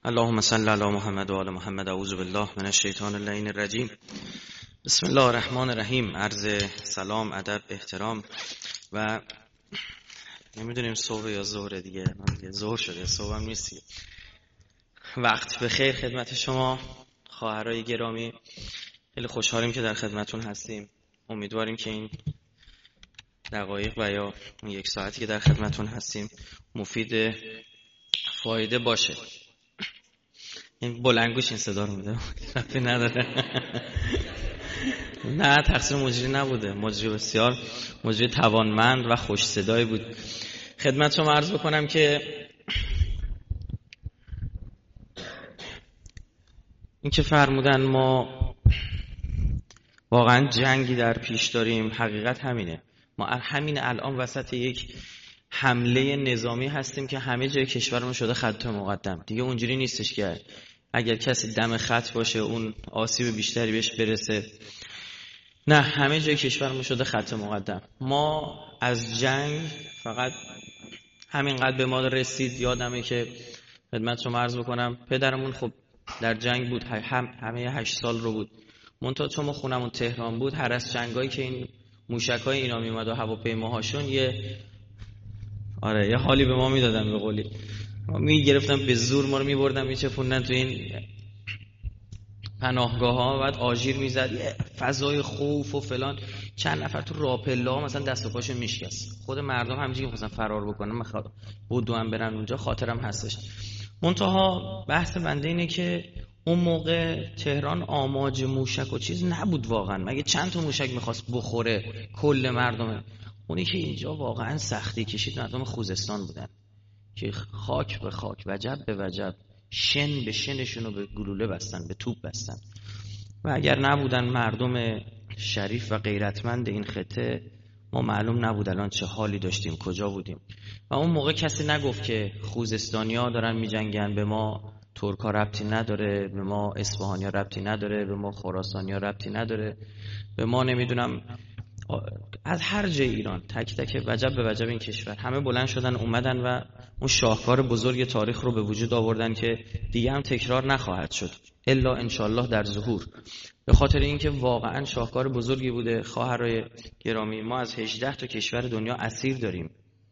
اللهم صل علی محمد و آل محمد. اعوذ بالله من الشیطان اللعین الرجیم. بسم الله الرحمن الرحیم. عرض سلام، ادب، احترام و نمیدونیم صبح یا ظهر دیگه. ظهر شده، صبح هم نیستی. وقت بخیر خدمت شما خواهرای گرامی. خیلی خوشحالیم که در خدمتون هستیم. امیدواریم که این دقایق و یا یک ساعتی که در خدمتون هستیم مفید فایده باشه. این بلندگوش این صدا رو میده رفتی نداره. نه تقصیر مجری نبوده، مجری بسیار مجری توانمند و خوش صدایی بود. خدمت شما عرض بکنم که این که فرمودن ما واقعا جنگی در پیش داریم، حقیقت همینه. ما همین الان وسط یک حمله نظامی هستیم که همه جای کشورمون شده خط مقدم. دیگه اونجوری نیستش که اگر کسی دم خط باشه اون آسیب بیشتری بهش برسه. نه، همه جای کشورمون شده خط مقدم. ما از جنگ فقط همینقدر به ما رسید. یادمه که خدمت شما عرض بکنم پدرمون خب در جنگ بود، همه 8 سال رو بود. منتها چون ما خونمون تهران بود، هر از جنگایی که این موشکای اینا میومد و هواپیماهاشون یه حالی به ما میدادن، به قولی ما میگرفتن به زور ما رو میبردن میچپوندن تو این پناهگاه ها. بعد آژیر میزد، یه فضای خوف و فلان. چند نفر تو راپلا مثلا دست و پاشو میشکست. خود مردم همینجوری میخواستن فرار بکنن، بدو هم برن اونجا. خاطرم هستش. منتها بحث بنده اینه که اون موقع تهران آماج موشک و چیز نبود واقعا. مگه چند تا موشک میخواست بخوره کل مردم؟ اونی که اینجا واقعا سختی کشید مردم خوزستان بودن که خاک به خاک، وجب به وجب، شن به شنشون رو به گلوله بستن، به توپ بستن. و اگر نبودن مردم شریف و غیرتمند این خطه، ما معلوم نبود الان چه حالی داشتیم، کجا بودیم. و اون موقع کسی نگفت که خوزستانی ها دارن می جنگن، به ما ترکا ربطی نداره، به ما اصفهانی ها ربطی نداره، به ما خراسانی ها ربطی نداره، به ما نمیدونم از هر جای ایران، تک تک وجب به وجب این کشور همه بلند شدن اومدن و اون شاهکار بزرگ تاریخ رو به وجود آوردن که دیگه هم تکرار نخواهد شد الا انشالله در ظهور. به خاطر اینکه واقعا شاهکار بزرگی بوده. خواهرای گرامی، ما از 18 تا کشور دنیا اسیر داریم.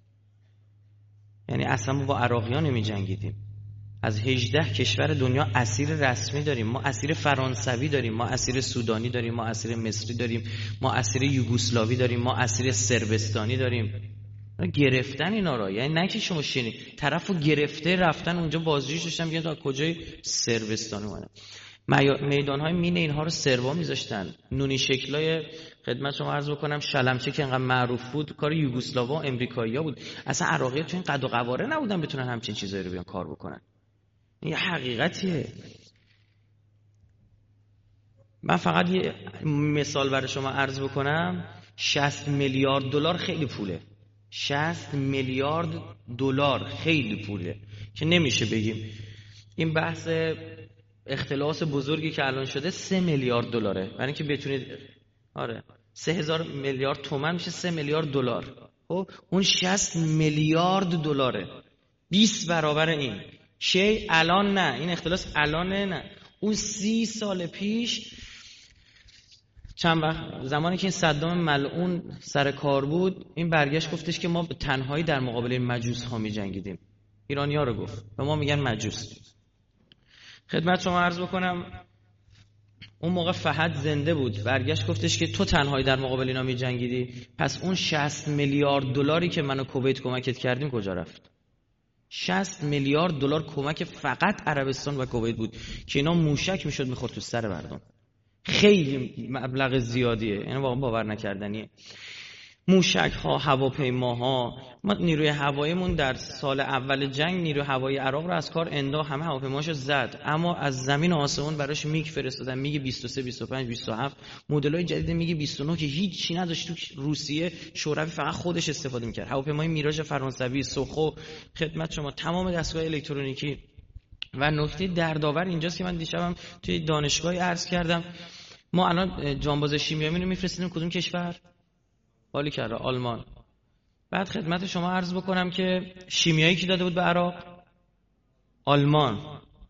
یعنی اصلا ما با عراقیان نمی جنگیدیم. از 18 کشور دنیا اسیر رسمی داریم. ما اسیر فرانسوی داریم، ما اسیر سودانی داریم، ما اسیر مصری داریم، ما اسیر یوگسلاوی داریم، ما اسیر سربستانی داریم. گرفتن اینا را، یعنی نه که شما شینی طرفو گرفته رفتن اونجا بازجویش داشتن میگن تا کجای سربستان اومدن. میدان‌های مین اینها رو سربا میذاشتن. نونی شکلای خدمت شما عرض بکنم شلمچه که انقدر معروف بود کار یوگسلاوا و امریکایی‌ها بود. اصلا عراقی‌ها تو این قد و قواره نبودن بتونن همچین چیزایی رو بیان کار بکنن. این حقیقتیه. من فقط یه مثال برای شما عرض بکنم. 60 میلیارد دلار خیلی پوله. 60 میلیارد دلار خیلی پوله که نمیشه بگیم. این بحث اختلاس بزرگی که الان شده 3 میلیارد دلاره. برای اینکه بتونید 3000 میلیارد تومان میشه 3 میلیارد دلار. خب اون 60 میلیارد دلاره. 20 برابر این. شی الان نه، این اختلاس الانه نه. اون 30 سال پیش چند وقت زمانی که این صدام ملعون سر کار بود، این برگشت گفتش که ما به تنهایی در مقابل مجوس ها می جنگیدیم. ایرانی ها رو گفت، به ما میگن مجوس. خدمت شما عرض بکنم اون موقع فهد زنده بود، برگشت گفتش که تو تنهایی در مقابل اینا می جنگیدی، پس اون 60 میلیارد دلاری که من و کویت کمکت کردیم کجا رفت؟ 60 میلیارد دلار کمک فقط عربستان و کویت بود که اینا موشک میشد میخورد تو سر مردم. خیلی مبلغ زیادیه، یعنی واقعا باور نکردنیه. موشک ها، هواپیماها، ما نیروی هواییمون در سال اول جنگ نیروی هوایی عراق رو از کار انداخت، همه هواپیماشو زد، اما از زمین آسمون براش میگ فرستادن، میگ 23 25 27 مدلای جدید میگ 29 که هیچ چی نداشت. تو روسیه شوروی فقط خودش استفاده میکرد. هواپیمای میراژ فرانسوی، سوخو، خدمت شما تمام دستگاه الکترونیکی. و نکته دردآور اینجاست که من دیشبم توی دانشگاهی عرض کردم، ما الان جانباز شیمیایی رو میفرستیم کدوم کشور؟ بالی کرده آلمان. بعد خدمت شما عرض بکنم که شیمیایی کی داده بود به عراق؟ آلمان.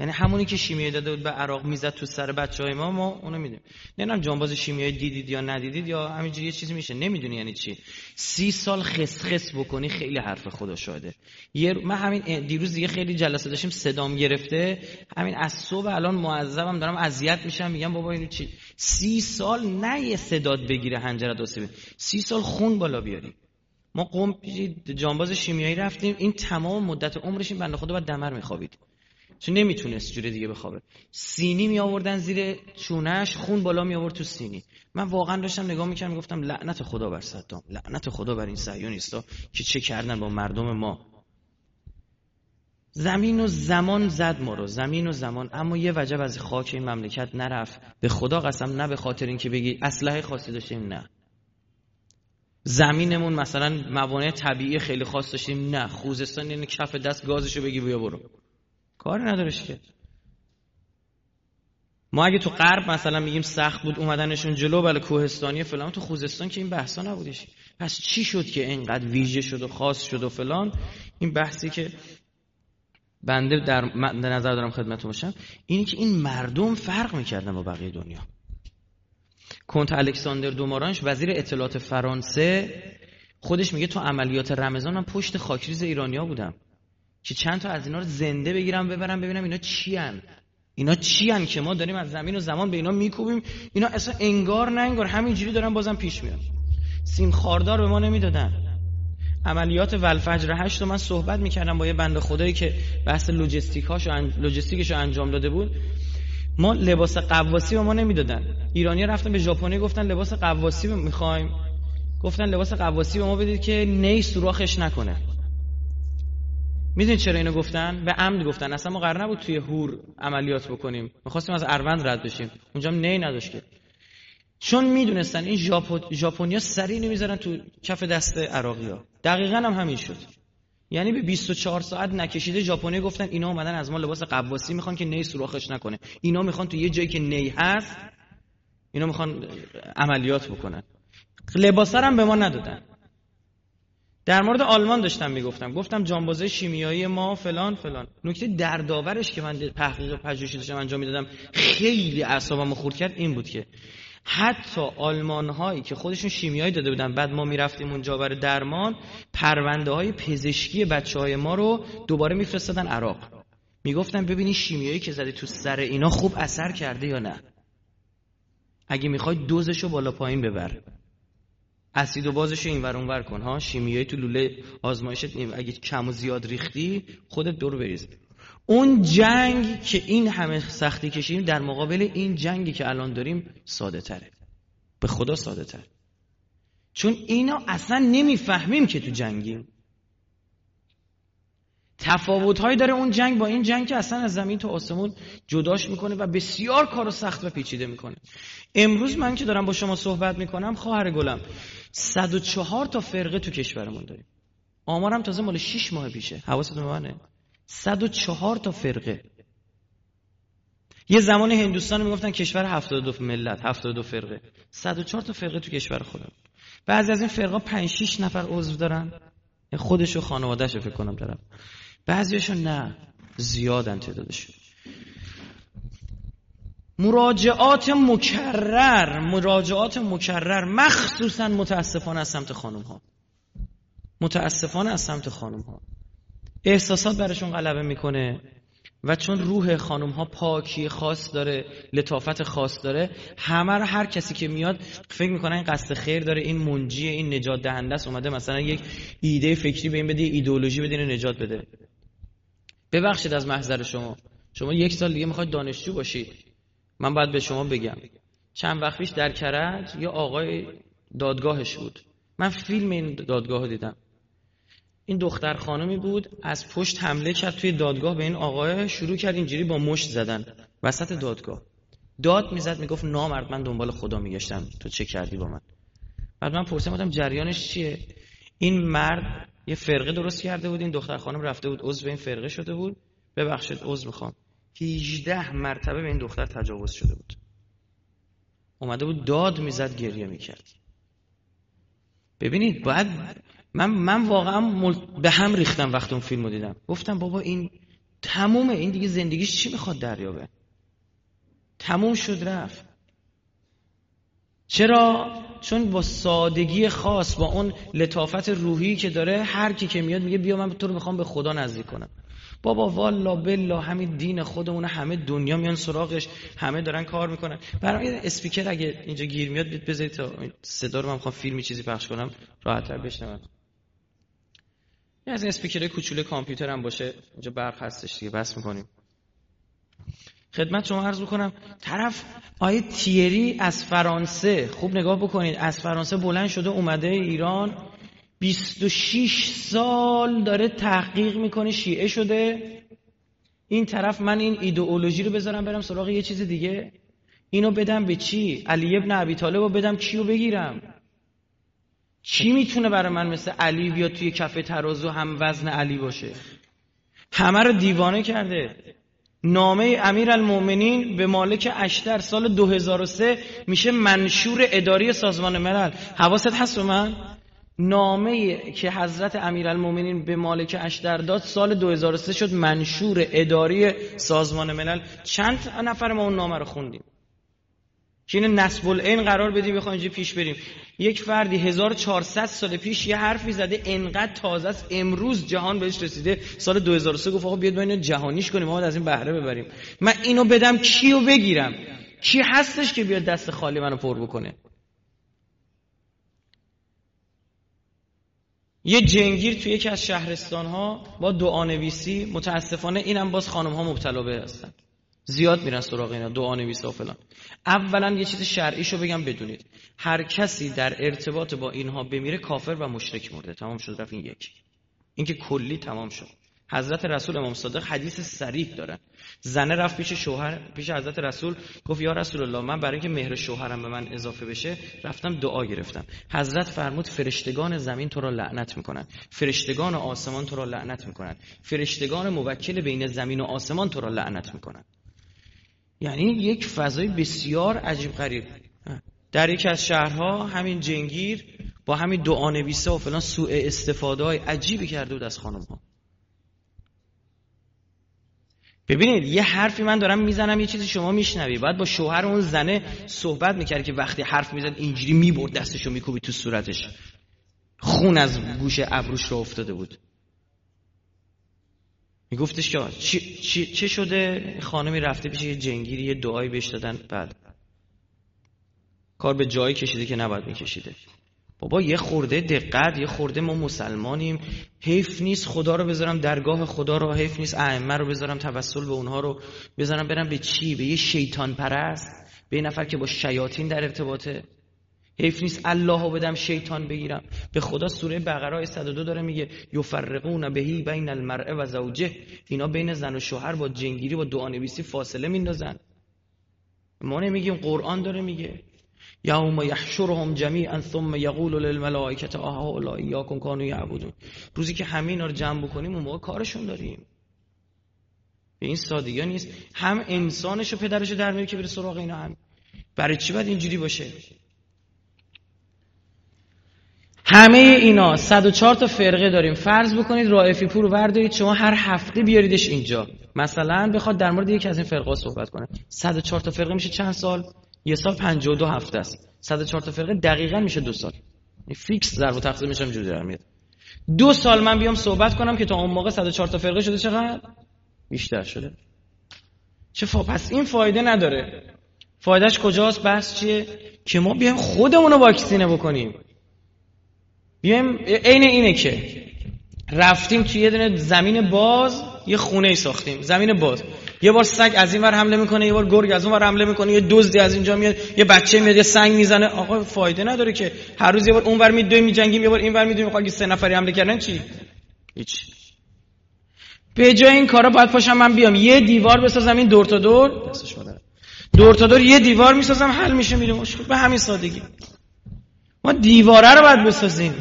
یعنی همونی که شیمیایی داده بود به عراق میزد تو سر بچهای ما اونو میدونیم. نمیدونم جانباز شیمیایی دیدید یا ندیدید یا همینجوری یه چیزی میشه، نمیدونی یعنی چی. 30 سال خس بکنی خیلی حرف خدا شاهده. من همین دیروز دیگه خیلی جلسه داشتیم صدام گرفته، همین از صبح الان معذبم دارم اذیت میشم، میگم بابا اینو چی 30 سال نه یه صدات بگیره حنجرت آسیبه، 30 سال خون بالا بیاری. ما قم جانباز شیمیایی رفتیم، این تمام مدت عمرش این بنده خدا بعد دمر میخوابید چون نمیتونست جوری دیگه بخوابه. سینی می آوردن زیر چونش، خون بالا می آورد تو سینی. من واقعا داشتم نگاه میکردم میگفتم لعنت خدا بر صدام، لعنت خدا بر این صهیونیستا که چه کردن با مردم ما. زمین و زمان زد ما رو، زمین و زمان، اما یه وجب از خاک این مملکت نرفت. به خدا قسم، نه به خاطر این که بگی اسلحه خاصی داشتیم، نه زمینمون مثلا موانع طبیعی خیلی خاص داشتیم، نه خوزستان یعنی کف دست گازشو بگی بیا برو، کاری ندارش که. ما اگه تو غرب مثلا میگیم سخت بود اومدنشون جلو، بله کوهستانی فلان، تو خوزستان که این بحثا نبودش. پس چی شد که اینقدر ویژه شد و خاص شد و فلان؟ این بحثی که بنده در نظر دارم خدمتتون باشم اینی که این مردم فرق میکردن با بقیه دنیا. کنت الکساندر دومارانش وزیر اطلاعات فرانسه خودش میگه تو عملیات رمضان من پشت خاکریز ایرانیا بودم که چند تا از اینا رو زنده بگیرم ببرم ببینم اینا چیان که ما داریم از زمین و زمان به اینا میکوبیم، اینا اصلا انگار نه انگار همینجوری دارن بازم پیش میان. سیم خاردار به ما نمیدادن. عملیات والفجر 8 رو من صحبت میکردم با یه بنده خدایی که بحث لوجستیکش رو انجام داده بود. ما لباس قواسی به ما نمیدادن. ایرانی‌ها رفتن به ژاپنی گفتن لباس قواسی میخوایم، گفتن لباس قواسی به ما بدید که نی سوراخش نکنه. میدونید چرا اینو گفتن؟ به عمد گفتن. اصلا ما قرار نبود توی هور عملیات بکنیم، می‌خواستیم از اروند رد بشیم، اونجا هم نی نداشت که. چون میدونستن این ژاپنیا سری نمیذارن تو کف دست عراقی‌ها. دقیقاً هم همین شد. یعنی به 24 ساعت نکشیده ژاپنی گفتن اینا اومدن از ما لباس قواسی میخوان که نی سوراخش نکنه. اینا میخوان تو یه جایی که نی هست اینا میخوان عملیات بکنن. لباسا هم به ما ندادن. در مورد آلمان داشتم میگفتم، گفتم جانبازه شیمیایی ما فلان فلان. نکته دردآورش که من تحقیق پژوهشی داشتم انجام میدادم خیلی اعصابمو خورد کرد این بود که حتی آلمان هایی که خودشون شیمیایی داده بودن بعد ما میرفتیم اونجا برای درمان، پرونده های پزشکی بچه های ما رو دوباره میفرستادن عراق. میگفتن ببینی شیمیایی که زدی تو سر اینا خوب اثر کرده یا نه، اگه میخوای دوزشو بالا پایین ببر، اسید و بازشو اینور اونور کن ها، شیمیایی تو لوله آزمایشت اگه کم و زیاد ریختی خودت دور بریز. اون جنگ که این همه سختی کشیدیم در مقابل این جنگی که الان داریم ساده تره، به خدا ساده تر. چون اینا اصلا نمیفهمیم که تو جنگیم. تفاوت‌هایی داره اون جنگ با این جنگ که اصلا از زمین تا آسمون جداش میکنه و بسیار کارو سخت و پیچیده میکنه. امروز من که دارم با شما صحبت میکنم خواهر گلم 104 تا فرقه تو کشورمون داریم. آمارم تازه مال 6 ماه پیشه، حواستون به منه. 104 تا فرقه. یه زمان هندوستان میگفتن کشور 72 ملت، 72 فرقه. 104 تا فرقه تو کشور خودم. بعضی از این فرقه 5-6 نفر عضو دارن، خودش و خانواده‌اش فکر کنم دارن. بعضیاشون نه، زیادن تعدادشون. مراجعات مکرر مخصوصا متاسفانه از سمت خانم ها احساسات برشون غلبه میکنه و چون روح خانم ها پاکی خاص داره، لطافت خاص داره، همه رو هر کسی که میاد فکر میکنه این قصد خیر داره، این منجیه، این نجات دهنده است، اومده مثلا یک ایده فکری به این بده، ایدئولوژی بده، اینو نجات بده. ببخشید از محضر شما 1 سال دیگه میخواید دانشجو باشید. من باید به شما بگم چند وقت پیش در کرج یه آقای دادگاهش بود، من فیلم این دادگاه رو دیدم. این دختر خانمی بود از پشت حمله کرد توی دادگاه به این آقای، شروع کرد اینجوری با مشت زدن وسط دادگاه، داد میزد میگفت نامرد من دنبال خدا میگشتم تو چه کردی با من. بعد من پرسیدم جریانش چیه؟ این مرد یه فرقه درست کرده بود، این دختر خانم رفته بود عضو این فرقه شده بود، ببخشید عضو میخوام، 18 مرتبه به این دختر تجاوز شده بود، اومده بود داد میزد گریه میکرد. ببینید من واقعا به هم ریختم وقتی اون فیلمو دیدم، گفتم بابا این تمومه. این دیگه زندگیش چی میخواد دریابه؟ تموم شد رفت. چرا؟ چون با سادگی خاص، با اون لطافت روحی که داره، هر کی که میاد میگه بیا من تو رو میخوام به خدا نزدیک کنم. بابا والا بالله همین دین خودمونه، همه دنیا میان سراغش، همه دارن کار میکنن. برای اسپیکر اگه اینجا گیر میاد بذارید تا صدا رو من میخوام فیلمی چیزی پخش کنم راحت‌تر بشنون. از اسپیکر کوچوله کامپیوتر هم باشه، اینجا برق هستش دیگه، بس میکنیم. خدمت شما عرض بکنم طرف آیه تیری از فرانسه، خوب نگاه بکنید، از فرانسه بلند شده اومده ایران، 26 سال داره تحقیق میکنه، شیعه شده. این طرف من این ایدئولوژی رو بذارم برم سراغ یه چیز دیگه، اینو بدم به چی؟ علی ابن ابی طالب رو بدم کیو بگیرم؟ چی میتونه برای من مثل علی بیاد توی کفه ترازو هم وزن علی باشه؟ همه رو دیوانه کرده. نامه امیرالمومنین به مالک اشتر سال 2003 میشه منشور اداری سازمان ملل. حواست هست به من؟ نامه که حضرت امیرالمومنین به مالک اشتر داد سال 2003 شد منشور اداری سازمان ملل. چند نفر ما اون نامه رو خوندیم که این نسب العین قرار بدیم بخوایم اینجا پیش بریم؟ یک فردی 1400 سال پیش یه حرفی زده انقدر تازه است، امروز جهان بهش رسیده. سال 2003 گفت آقا بیاد ما اینو جهانیش کنیم، ما از این بهره ببریم. من اینو بدم کیو بگیرم؟ کی هستش که بیاد دست خالی منو پر بکنه؟ یه جنگیر توی یکی از شهرستان‌ها با دعانویسی، متاسفانه اینم باز خانم‌ها مبتلا به هستن، زیاد میرن سراغ اینا دعانویسا و فلان. اولا یه چیز شرعیشو بگم بدونید، هر کسی در ارتباط با اینها بمیره کافر و مشرک مرده. تمام شد رفت. این یک، این که کلی تمام شد. حضرت رسول امام صادق حدیث صریح دارن، زنه رفت پیش حضرت رسول، گفت یا رسول الله من برای اینکه مهر شوهرم به من اضافه بشه رفتم دعا گرفتم. حضرت فرمود فرشتگان زمین تو را لعنت میکنن، فرشتگان آسمان تو را لعنت میکنن، فرشتگان موکل بین زمین و آسمان تو را لعنت میکنن. یعنی یک فضای بسیار عجیب غریب. در یکی از شهرها همین جنگیر با همین دعانویسه و فلان سوء استفاده های عجیبی کرده بود از خانم ها. ببینید یه حرفی من دارم میزنم، یه چیزی شما میشنوی، بعد با شوهر اون زنه صحبت میکرد که وقتی حرف میزد اینجوری میبرد دستشو میکوبید تو صورتش، خون از گوش ابروش رو افتاده بود. میگفتش که چه شده؟ خانمی رفته پیش یه جنگیری، یه دعایی بهش دادن، بعد کار به جایی کشیده که نباید میکشیده. بابا یه خورده دقت، یه خورده ما مسلمانیم، حیف نیست خدا رو بذارم درگاه خدا رو، حیف نیست ائمه رو بذارم توسل به اونها رو بذارم برم به چی؟ به یه شیطان پرست، به یه نفر که با شیاطین در ارتباطه. حیف نیست الله رو بدم شیطان بگیرم. به خدا سوره بقره آیه 102 داره میگه یفرقون بهی بین المرء و زوجه، اینا بین زن و شوهر با جنگیری با دعانویسی فاصله میندازن. ما نمیگیم، قرآن داره میگه یوم یحشرهم جمیعا ثم یقول للملائکه اهؤلاء ایاکم کانوا یعبدون. روزی که همه اینا رو جمع بکنیم اون موقع کارشون داریم. به این سادگی نیست. هم انسانشو پدرشو در میاره که بره سراغ اینا، هم برای چی باید اینجوری باشه؟ همه اینا 104 تا فرقه داریم. فرض بکنید رائفی پور رو بردارید شما هر هفته بیاریدش اینجا، مثلا بخواد در مورد یکی از این فرقه صحبت کنه. 104 تا فرقه میشه چند سال؟ یه سال 52 هفته است. 104 تا فرقه دقیقاً میشه 2 سال. این فیکس ضرب و تقسیم میشم جوری در میاد. 2 سال من بیام صحبت کنم که تا اون موقع 104 تا فرقه شده چقدر؟ بیشتر شده. پس این فایده نداره. فایدهش کجاست؟ بحث چیه؟ که ما بیایم خودمون رو واکسینه بکنیم. بیایم عین اینه که رفتیم توی یه دونه زمین باز یه خونه ای ساختیم، زمین باز، یه بار سگ از این ور حمله میکنه، یه بار گرگ از اون ور حمله میکنه، یه دزدی از اینجا میاد، یه بچه میاد یه سنگ میزنه. آقا فایده نداره که هر روز یه بار اون ور میدویم میجنگیم، یه بار این ور میدویم، میخواد 3 نفری حمله کردن چی؟ هیچ. به جای این کارا باید پاشم من بیام یه دیوار بسازم، این دور تا دور دستش مادر دور تا دور یه دیوار میسازم، حل میشه میره مشکل. به همین سادگی ما دیواره رو باید بسازیم.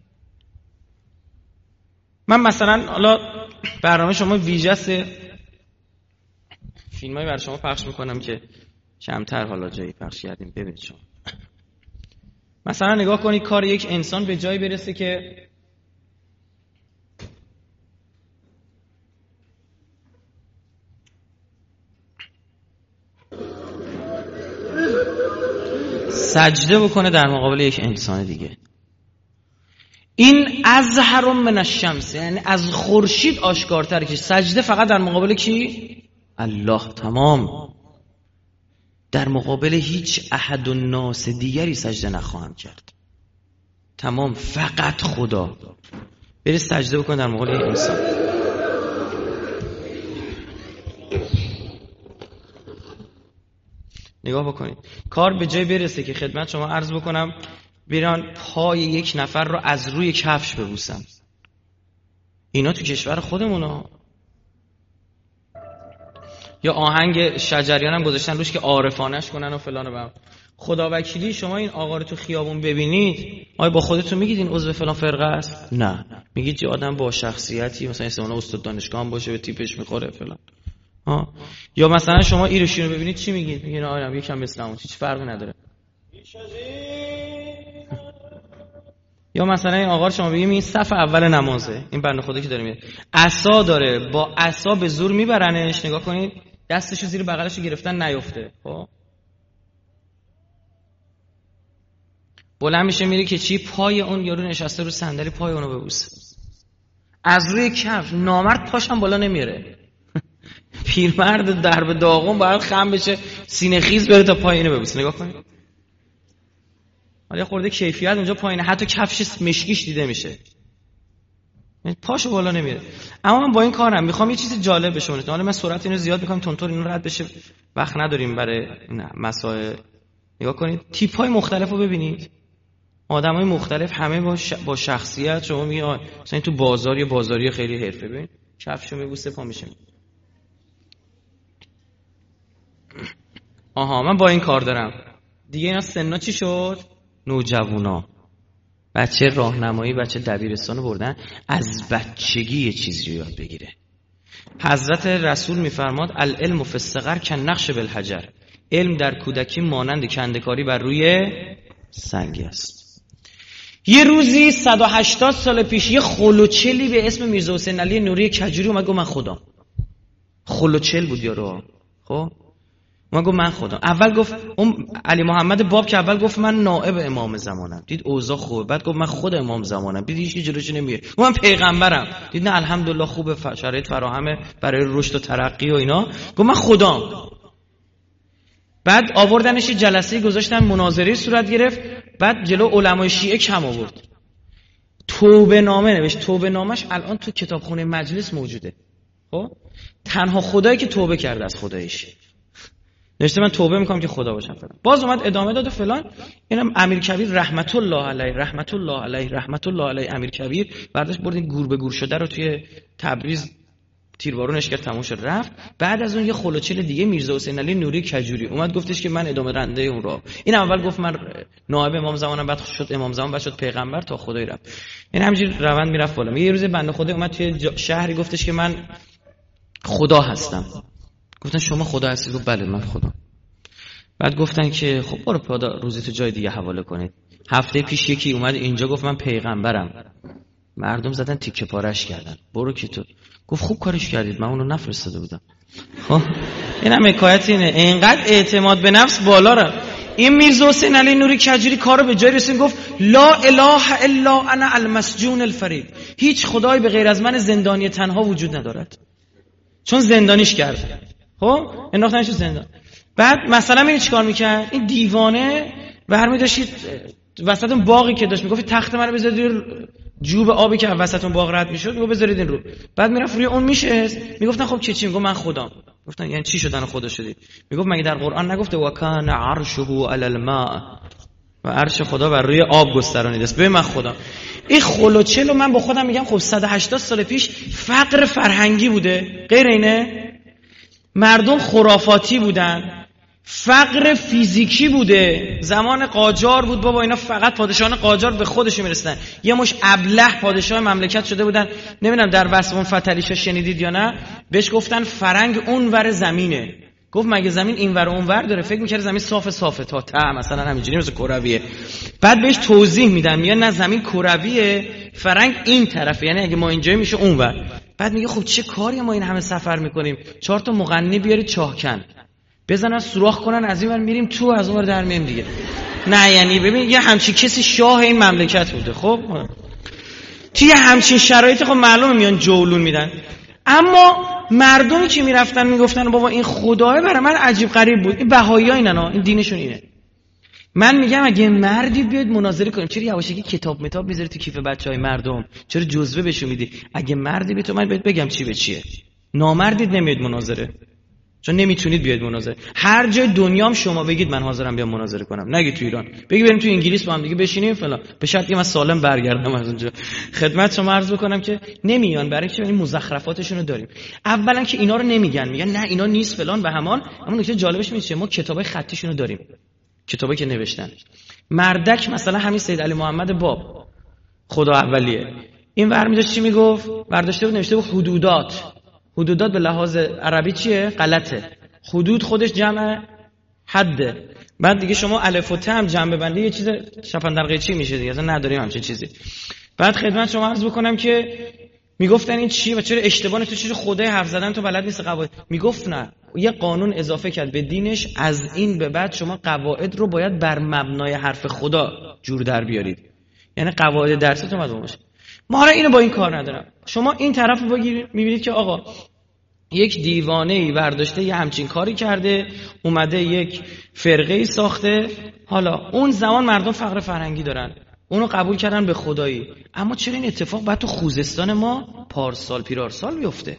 من مثلا حالا برنامه شما ویژه فیلمایی برای شما پخش میکنم که کمتر حالا جایی پخش کردیم. ببینید شما مثلا نگاه کنید کار یک انسان به جایی برسه که سجده بکنه در مقابل یک انسان دیگه. این ازهر من الشمس، یعنی از خورشید آشکارتره که سجده فقط در مقابل کی؟ الله. تمام. در مقابل هیچ احد و ناس دیگری سجده نخواهم کرد. تمام. فقط خدا. برید سجده بکن در مقابل یک انسان. نگاه بکنید کار به جای برسه که خدمت شما عرض بکنم بیران پای یک نفر رو از روی کفش ببوسم. اینا تو کشور خودمونه. یا آهنگ شجریان هم گذاشتن روش که عارفانش کنن و فلان و بهم. خدا وکیلی شما این آقا رو تو خیابون ببینید، آیا با خودتون میگید این عضو فلان فرقه است؟ نه. میگید یه آدم با شخصیتی، مثلا استمانا استاد دانشگاه هم باشه، به تیپش میخوره فلان. یا مثلا شما ایرشین رو ببینید چی میگید؟ میگین آقا یکم مثل همون، هیچ فرقی نداره. یا مثلا این آقا رو شما بگید این صف اول نمازه، این بنده خدا که داره میاد عصا داره، با عصا به زور میبرنش، نگاه کنید دستشو زیر بغلشو گرفتن نیفته. خب بلند میشه میره که چی؟ پای اون یارو نشسته رو صندلی، پای اونو ببوسه از روی کف. نامرد پاشم بالا نمیاره. پیرمرد درب داغون باید خم بشه سینه خیز بره تا پای اینو ببوسه. نگاه کنید حالا خورده کیفیت اونجا پایینه، حتی کفش مشکیش دیده میشه، پاشو بالا نمیره. اما من با این کارم میخوام یه چیز جالب بشه. حالا من سرعت اینو زیاد میکنم تونتون اینو رد بشه، وقت نداریم برای مسائل. نگاه کنید تیپ‌های مختلفو ببینید، آدمای مختلف همه با شخصیت. شما میگی مثلا تو بازار یا بازاری خیلی حرفه، ببین کفشو میبوسه پا میشه. آها من با این کار دارم دیگه. اینا سنا چی شد؟ نوجوانا، بچه راهنمایی، بچه دبیرستان بردن، از بچگی یه چیزی رو یاد بگیره. حضرت رسول میفرماد العلم فی الصغر کالنقش بالحجر، علم در کودکی مانند کنده‌کاری بر روی سنگ است. یه روزی 180 سال پیش یه خلوچلی به اسم میرزا حسین علی نوری کجوری اومد گفت من خدا. خلوچل بود یارو. خب من گفت من خدا. اول گفت اون علی محمد باب که اول گفت من نائب امام زمانم، دید اوضاع خوبه، بعد گفت من خود امام زمانم، دید هیچ جلوش نمیره، گفت من پیغمبرم، دید نه الحمدلله خوبه، شرایط فراهمه برای رشد و ترقی و اینا، گفت من خدام. بعد آوردنش جلسه گذاشتن، مناظره صورت گرفت، بعد جلو علمای شیعه کم آورد، توبه نامه نوشت. توبه نامش الان تو کتابخونه مجلس موجوده. خب تنها خدایی که توبه کرده از خدایش نوشته من توبه میکنم که خدا باشم فلان. باز اومد ادامه داد و فلان. اینم امیر کبیر رحمت الله علیه، رحمت الله علیه، رحمت الله علیه. امیر کبیر برداشت برد این گور به گور شده رو توی تبریز تیروارونش کرد، تموم شد رفت. بعد از اون یه خلوچل دیگه میرزا حسین علی نوری کجوری اومد گفتش که من ادامه رنده اون راه. این اول گفت من نائب امام زمانم، بعد شد امام زمان، بعد شد پیغمبر، تا خدای رفت. این همینجوری روند میرفت بالا. یه روز بنده خدا اومد توی شهری گفتش که من خدا هستم. گفتن شما خدا هستی؟ گفت بله من خدا. بعد گفتن که خب برو پادا روزی تو جای دیگه حواله کنید. هفته پیش یکی اومد اینجا گفت من پیغمبرم، مردم زدن تیکه پارش کردن. برو که تو. گفت خوب کارش کردید، من اونو نفرستاده بودم. خب اینم حکایت اینه، اینقدر اعتماد به نفس بالا رفت. این میرزا حسین علی نوری کجوری کارو به جای رسون، گفت لا اله الا انا المسجون الفرید، هیچ خدایی به غیر از من زندانی تنها وجود ندارد. چون زندانیش کرد. خب انداختنش تو زندان. بعد مثلا این چیکار میکرد؟ این دیوانه برمی داشتید وسط اون باقی که داشت، میگفت تخت منو بذارید جوب آبی که وسط اون باغ رد میشد، میگفت بذارید این رو. بعد میرفت روی اون میشه، میگفتن خب چی؟ میگفت من خدام. گفتن یعنی چی شدن خدا شدید؟ میگفت مگه در قرآن نگفته و کان عرشه علی الماء، و عرش خدا بر روی آب گسترانیده است؟ ببین من خدا. این خلوچلو من با خودم میگم خب 180 سال پیش فقر فرهنگی بوده، غیر اینه؟ مردم خرافاتی بودن، فقر فیزیکی بوده. زمان قاجار بود بابا، اینا فقط پادشاهان قاجار به خودشون میرسن. یه مش ابله پادشاه مملکت شده بودن. نمیدونم در وصف فتلیشا شنیدید یا نه، بهش گفتن فرنگ اونور زمینه. گفت مگه زمین اینور و اونور داره؟ فکر می‌کرد زمین صافه تا ته مثلا همینجوری مثل کرویه. بعد بهش توضیح میدن، میگن نه زمین کرویه، فرنگ این طرفه، یعنی اگه ما اینجا میشه اونور. بعد میگه خب چه کاری ما این همه سفر میکنیم، 4 تا مغنی بیارید چاهکن. بزنن سوراخ کنن، از این ور میریم تو، از اون ور در میایم دیگه. نه یعنی ببین یه همچین کسی شاه این مملکت بوده. خب توی همچین شرایطی خب معلومه میان جولون میدن. اما مردمی که میرفتن میگفتن بابا این خداه، برای من عجیب غریب بود. این بهایی‌ها اینن، این دینشون اینه. من میگم اگه مردی بیاد مناظره کنیم، چرا یواشکی کتاب متاب میذاری تو کیف بچهای مردم؟ چرا جزوه بهشون میدی؟ اگه مردی بیاد، تو من بهت بگم چی به چیه. نامردید نمیاد مناظره، چون نمیتونید بیاید مناظره. هر جای دنیام شما بگید من حاضرم بیام مناظره کنم، نگید تو ایران، بگی بریم تو انگلیس با هم دیگه بشینیم فلان، به شرطی من سالم برگردم از اونجا. خدمت شما عرض بکنم که نمیان، برای که این مزخرفاتشون رو داریم. اولا که اینا رو نمیگن، میگن نه اینا نیست فلان و همان. اما نکته جالبش میشه ما کتابای خطیشون رو داریم، کتابایی که نوشتن. مردک مثلا همین سید علی محمد باب خدا اولیه، این ور میذاشت چی میگفت؟ برداشته بود نوشته بود حدودات. حدودات به لحاظ عربی چیه؟ غلطه. حدود خودش جمع حده. بعد دیگه شما الف و ت هم جمع ببندی یه چیز شپندرقه چی میشه دیگه، اصلا نداریم همچین چیزی. بعد خدمت شما عرض بکنم که میگفتن این چی و چرا اشتباهه، تو چرا خدای حرف زدن تو بلد نیست قواعد. میگفت نه، یه قانون اضافه کرد به دینش، از این به بعد شما قواعد رو باید بر مبنای حرف خدا جور در بیارید. یعنی قواعد درستون باید باشه. ما حالا اینو با این کار ندارم. شما این طرف رو میبینید که آقا یک دیوانه‌ای برداشته یه همچین کاری کرده، اومده یک فرقه‌ای ساخته. حالا اون زمان مردم فقر فرهنگی دارن، اونو قبول کردن به خدایی. اما چرا این اتفاق بعد تو خوزستان ما پارسال پیرارسال بیفته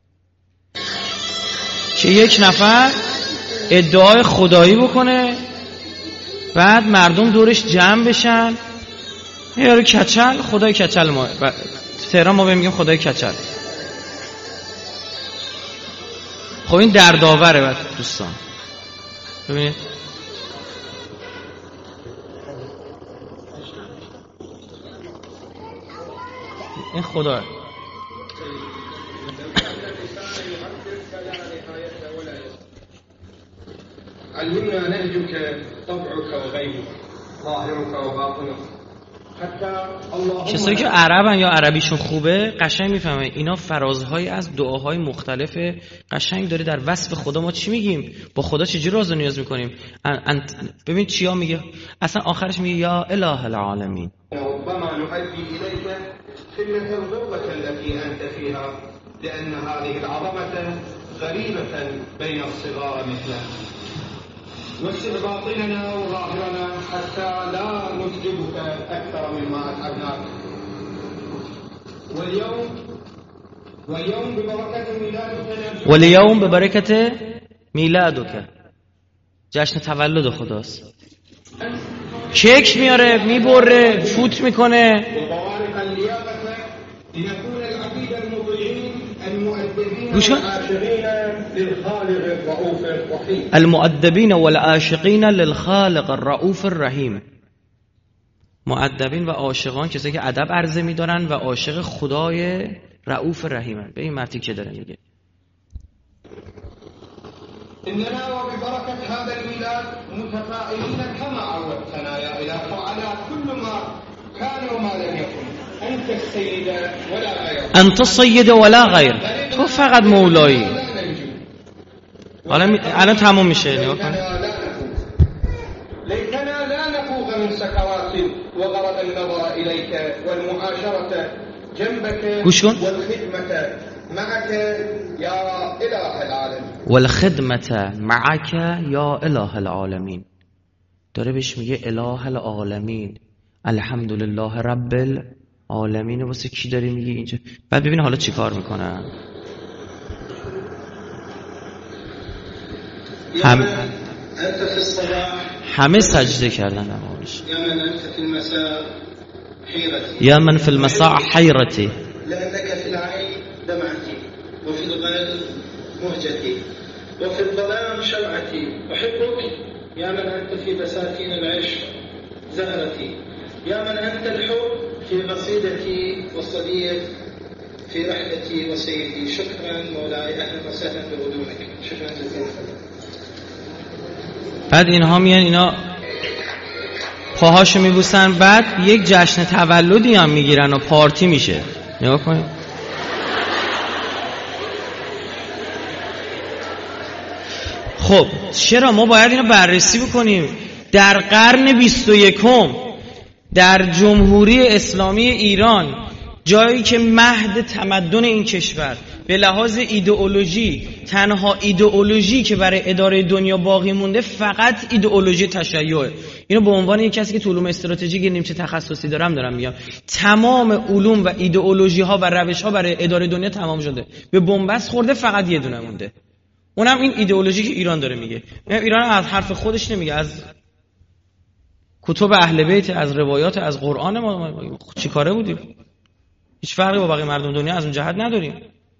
که یک نفر ادعای خدایی بکنه، بعد مردم دورش جمع بشن، یارو کچل، خدای کچل. ما تهران ما میگیم خدای کچل. خب این دردآوره بعد دوستان. ببینید این خدا علمنا نهجك طبعك وغيبك ظاهرك وباطنك. کسایی که عربن یا عربیشون خوبه قشنگ میفهمه اینا فرازهای از دعاهای مختلف قشنگ داره در وصف خدا. ما چی میگیم؟ با خدا چجوری راز و نیاز میکنیم؟ ببین چیا میگه اصلا آخرش میگه یا اله العالمین. ربما نؤدي اليك قله الغربه التي انت فيها لان هذه العظمه غريبه بين الصغار مثلك. وسر باطننا وظاهرنا حتى لا نتعبك أكثر مما أتعبناك. واليوم ببركة ميلادك جشن تولد خداست. کیک میاره، میبره، فوت میکنه. المؤدبین والعاشقین للخالق الرؤوف الرحیم. مؤدبین و عاشقان کسایی که ادب عرضه می‌دارن و عاشق خدای رؤوف رحیمن. به این مرتی که داره میگه اننا وببركه هذا الميلاد متفائلين كما عودتنا يا اله وعلى كل ما كان وما لم يكن. انت السيد ولا غير. انت السيد ولا غير. تو فقط مولایی. الان تموم میشه. نگاه کن. لیتنا لا نفوق من سکرات وغرض النظر الیک والمعاشره جنبك والخدمه معك یا اله العالمین. والخدمه معك یا اله العالمین. داره بهش میگه اله العالمین، الحمدلله رب العالمین. واسه کی داری میگه اینجا؟ بعد ببین حالا چی کار میکنن. همه سجده کردن امامش. یا من فی المساء حیرتی لأنك في العين دمعتي وفي الغال مهجتي وفي الظلام شمعتي أحبك يا من أنت في بساتين العشق زهرتي يا من أنت الحب في قصيدتي والصديق في رحلتي وسيدي. شكرا مولاي، أهلا وسهلا بغدونك. شكرا جزيلا. بعد اینها میان اینا پاهاشو میبوسن، بعد یک جشن تولدی هم میگیرن و پارتی میشه. نگاه کنید. خب چرا ما باید اینو بررسی بکنیم؟ در قرن 21 در جمهوری اسلامی ایران، جایی که مهد تمدن این کشور به لحاظ ایدئولوژی، تنها ایدئولوژی که برای اداره دنیا باقی مونده فقط ایدئولوژی تشیعه. اینو به عنوان یک کسی که تو علوم استراتژیک نیمچه تخصصی دارم میگم. تمام علوم و ایدئولوژی ها و روش ها برای اداره دنیا تمام شده، به بنبست خورده، فقط یه دونه مونده، اونم این ایدئولوژی که ایران داره میگه. ایران از حرف خودش نمیگه، از کتب اهل بیت، از روایات، از قرآن. ما چی کاره بودیم؟ هیچ فرقی با بقیه مردم دنیا از اون جهت نداریم.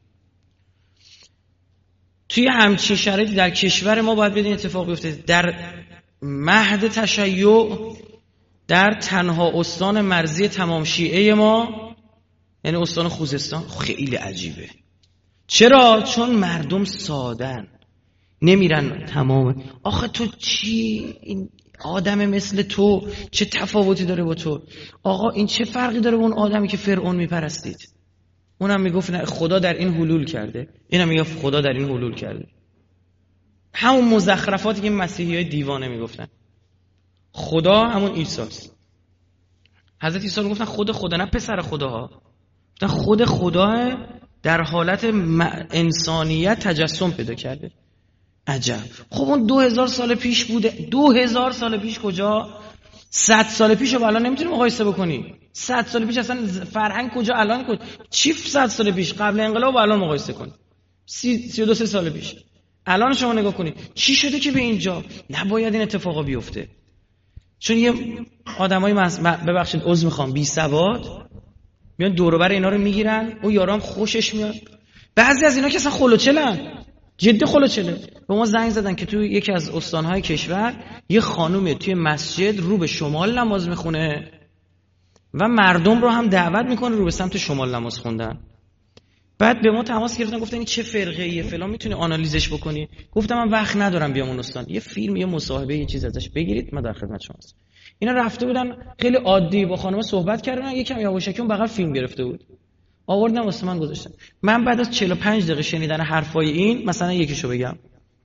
توی همچین شرایطی در کشور ما باید بدین اتفاق بیفته. در مهد تشیع، در تنها استان مرزی تمام شیعه ما، یعنی استان خوزستان، خیلی عجیبه. چرا؟ چون مردم سادن، نمیرن تمام. آخه تو چی؟ این آدم مثل تو چه تفاوتی داره با تو؟ آقا این چه فرقی داره با اون آدمی که فرعون میپرستید؟ اونم میگفت نه خدا در این حلول کرده، اینم میگفت خدا در این حلول کرده. همون مزخرفاتی که مسیحیای دیوانه میگفتن. خدا همون عیساست. حضرت عیسی میگفتن خدا نه پسر خداها، گفتن خود خدا در حالت انسانیت تجسم پیدا کرده. عجب. خب اون 2000 سال پیش بوده. 2000 سال پیش کجا؟ 100 سال پیش رو الان نمیتونی مقایسه بکنی. 100 سال پیش اصلا فرهنگ کجا، الان کجا؟ چی 100 سال پیش قبل انقلاب و الان مقایسه کن. 32 سال پیش. الان شما نگاه کنید چی شده که به اینجا نباید این اتفاقا بیفته. چون یه آدمای ببخشید عذر میخوام بی سواد میان دور و بر اینا رو میگیرن، اون یارام خوشش میاد. بعضی از اینا که اصلا خلوچلن، جدی خلوچله. به ما زنگ زدن که توی یکی از استانهای کشور یه خانومی توی مسجد رو به شمال نماز میخونه و مردم رو هم دعوت میکنه رو به سمت شمال نماز خوندن. بعد به ما تماس گرفتن، گفتن این چه فرقه‌ایه فلان، میتونی آنالیزش بکنی؟ گفتم من وقت ندارم بیام اون استان، یه فیلم، یه مصاحبه، یه چیز ازش بگیرید، من در خدمت شماست. اینا رفته بودن خیلی عادی با خانم صحبت کردن، یکم یواشکی اون بغل فیلم گرفته بود، آوردن واسه من گذاشتن. من بعد از 45 دقیقه شنیدن حرفای این، مثلا یکیشو بگم،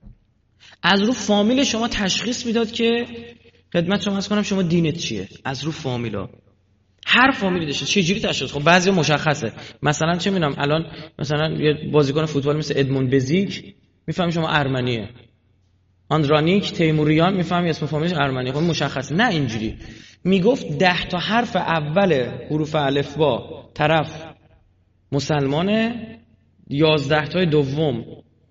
از رو فامیل شما تشخیص میداد که خدمت شما عرض کنم شما دینت چیه. از رو فامیلا، هر فامیلی داشته چه جوری تشخیص. خب بعضی مشخصه، مثلا چه میدونم الان مثلا یه بازیکن فوتبال مثل ادمون بزیک میفهمی شما ارمنیه، آندرانیک تیموریان میفهمی اسم فامیلش ارمنیه. خب مشخصه. نه اینجوری میگفت 10 تا حرف اول حروف الفبا طرف مسلمانه، 11 تای دوم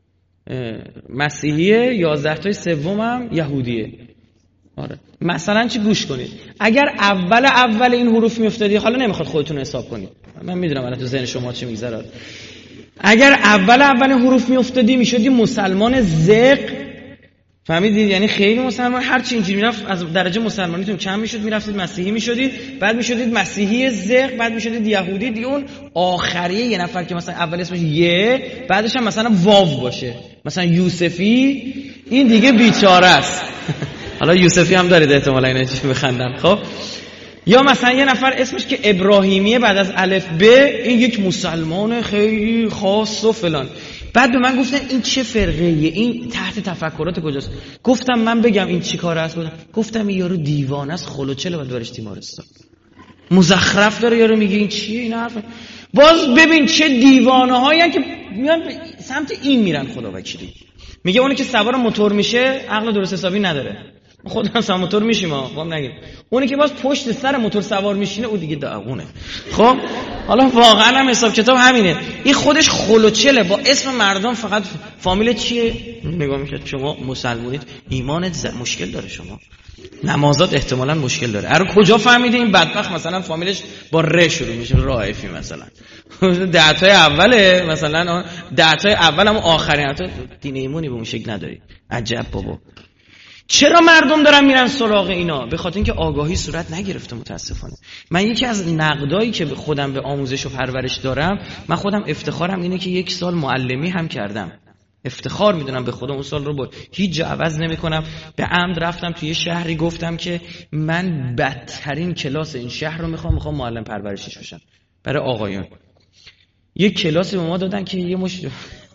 مسیحیه، 11 تای سوم هم یهودیه. آره مثلا چی، گوش کنید، اگر اول این حروف میافتادی، حالا نمیخواد خودتون حساب کنید، من میدونم الان تو ذهن شما چی میگذره، اگر اول حروف میافتادی میشدی مسلمان زق، فهمیدید؟ یعنی خیلی مسلمان، هر چی اینجوری میرفت از درجه مسلمانیتون کم میشد، میرفتید مسیحی میشدید، بعد میشدید مسیحی زق، بعد میشدید یهودی. دیگه اون آخریه یه نفر که مثلا اول اسمش یه بعدش هم مثلا واو باشه، مثلا یوسفی، این دیگه بیچاره است. حالا یوسفی هم دارید احتمالاً اینا چی بخندن. خب یا مثلا یه نفر اسمش که ابراهیمیه بعد از الف ب، این یک مسلمان خیلی خاص و فلان. بعد به من گفتن این چه فرقه‌ایه، این تحت تفکرات کجاست؟ گفتم من بگم این چی کاره است؟ گفتم این یارو دیوانه است، خلوچله، باید برش تیمارستان. مزخرف داره یارو میگه این چیه این حرف. باز ببین چه دیوانه‌هایی که میان سمت این میرن. خدا وکیلی میگه اونی که سوار موتور میشه عقل درست حسابی نداره. خودم سوار موتور میشیم ها، نگید. اونی که باز پشت سر موتور سوار میشینه او دیگه داغونه. خب حالا واقعا هم حساب کتاب همینه. این خودش خلوچله، با اسم مردم فقط فامیل چیه نگاه میشه. شما مسلمونید، ایمانت مشکل داره، شما نمازات احتمالاً مشکل داره. اره کجا فهمیده این بدبخت مثلا فامیلش با ر شروع میشه، رائفی مثلا 10 تای اوله، مثلا 10 تای اول هم آخرین. تو دین ایمانی به اون شکل نداری. عجب بابا. چرا مردم دارن میرن سراغ اینا؟ به خاطر اینکه آگاهی صورت نگرفته متاسفانه. من یکی از نقدایی که خودم به آموزش و پرورش دارم، من خودم افتخارم اینه که 1 سال معلمی هم کردم. افتخار میدونم به خودم، اون سال رو با هیچ جا عوض نمیکنم. به عمد رفتم توی شهری گفتم که من بدترین کلاس این شهر رو میخوام معلم پرورشش بشم برای آقایون. یک کلاسی به ما دادن که یه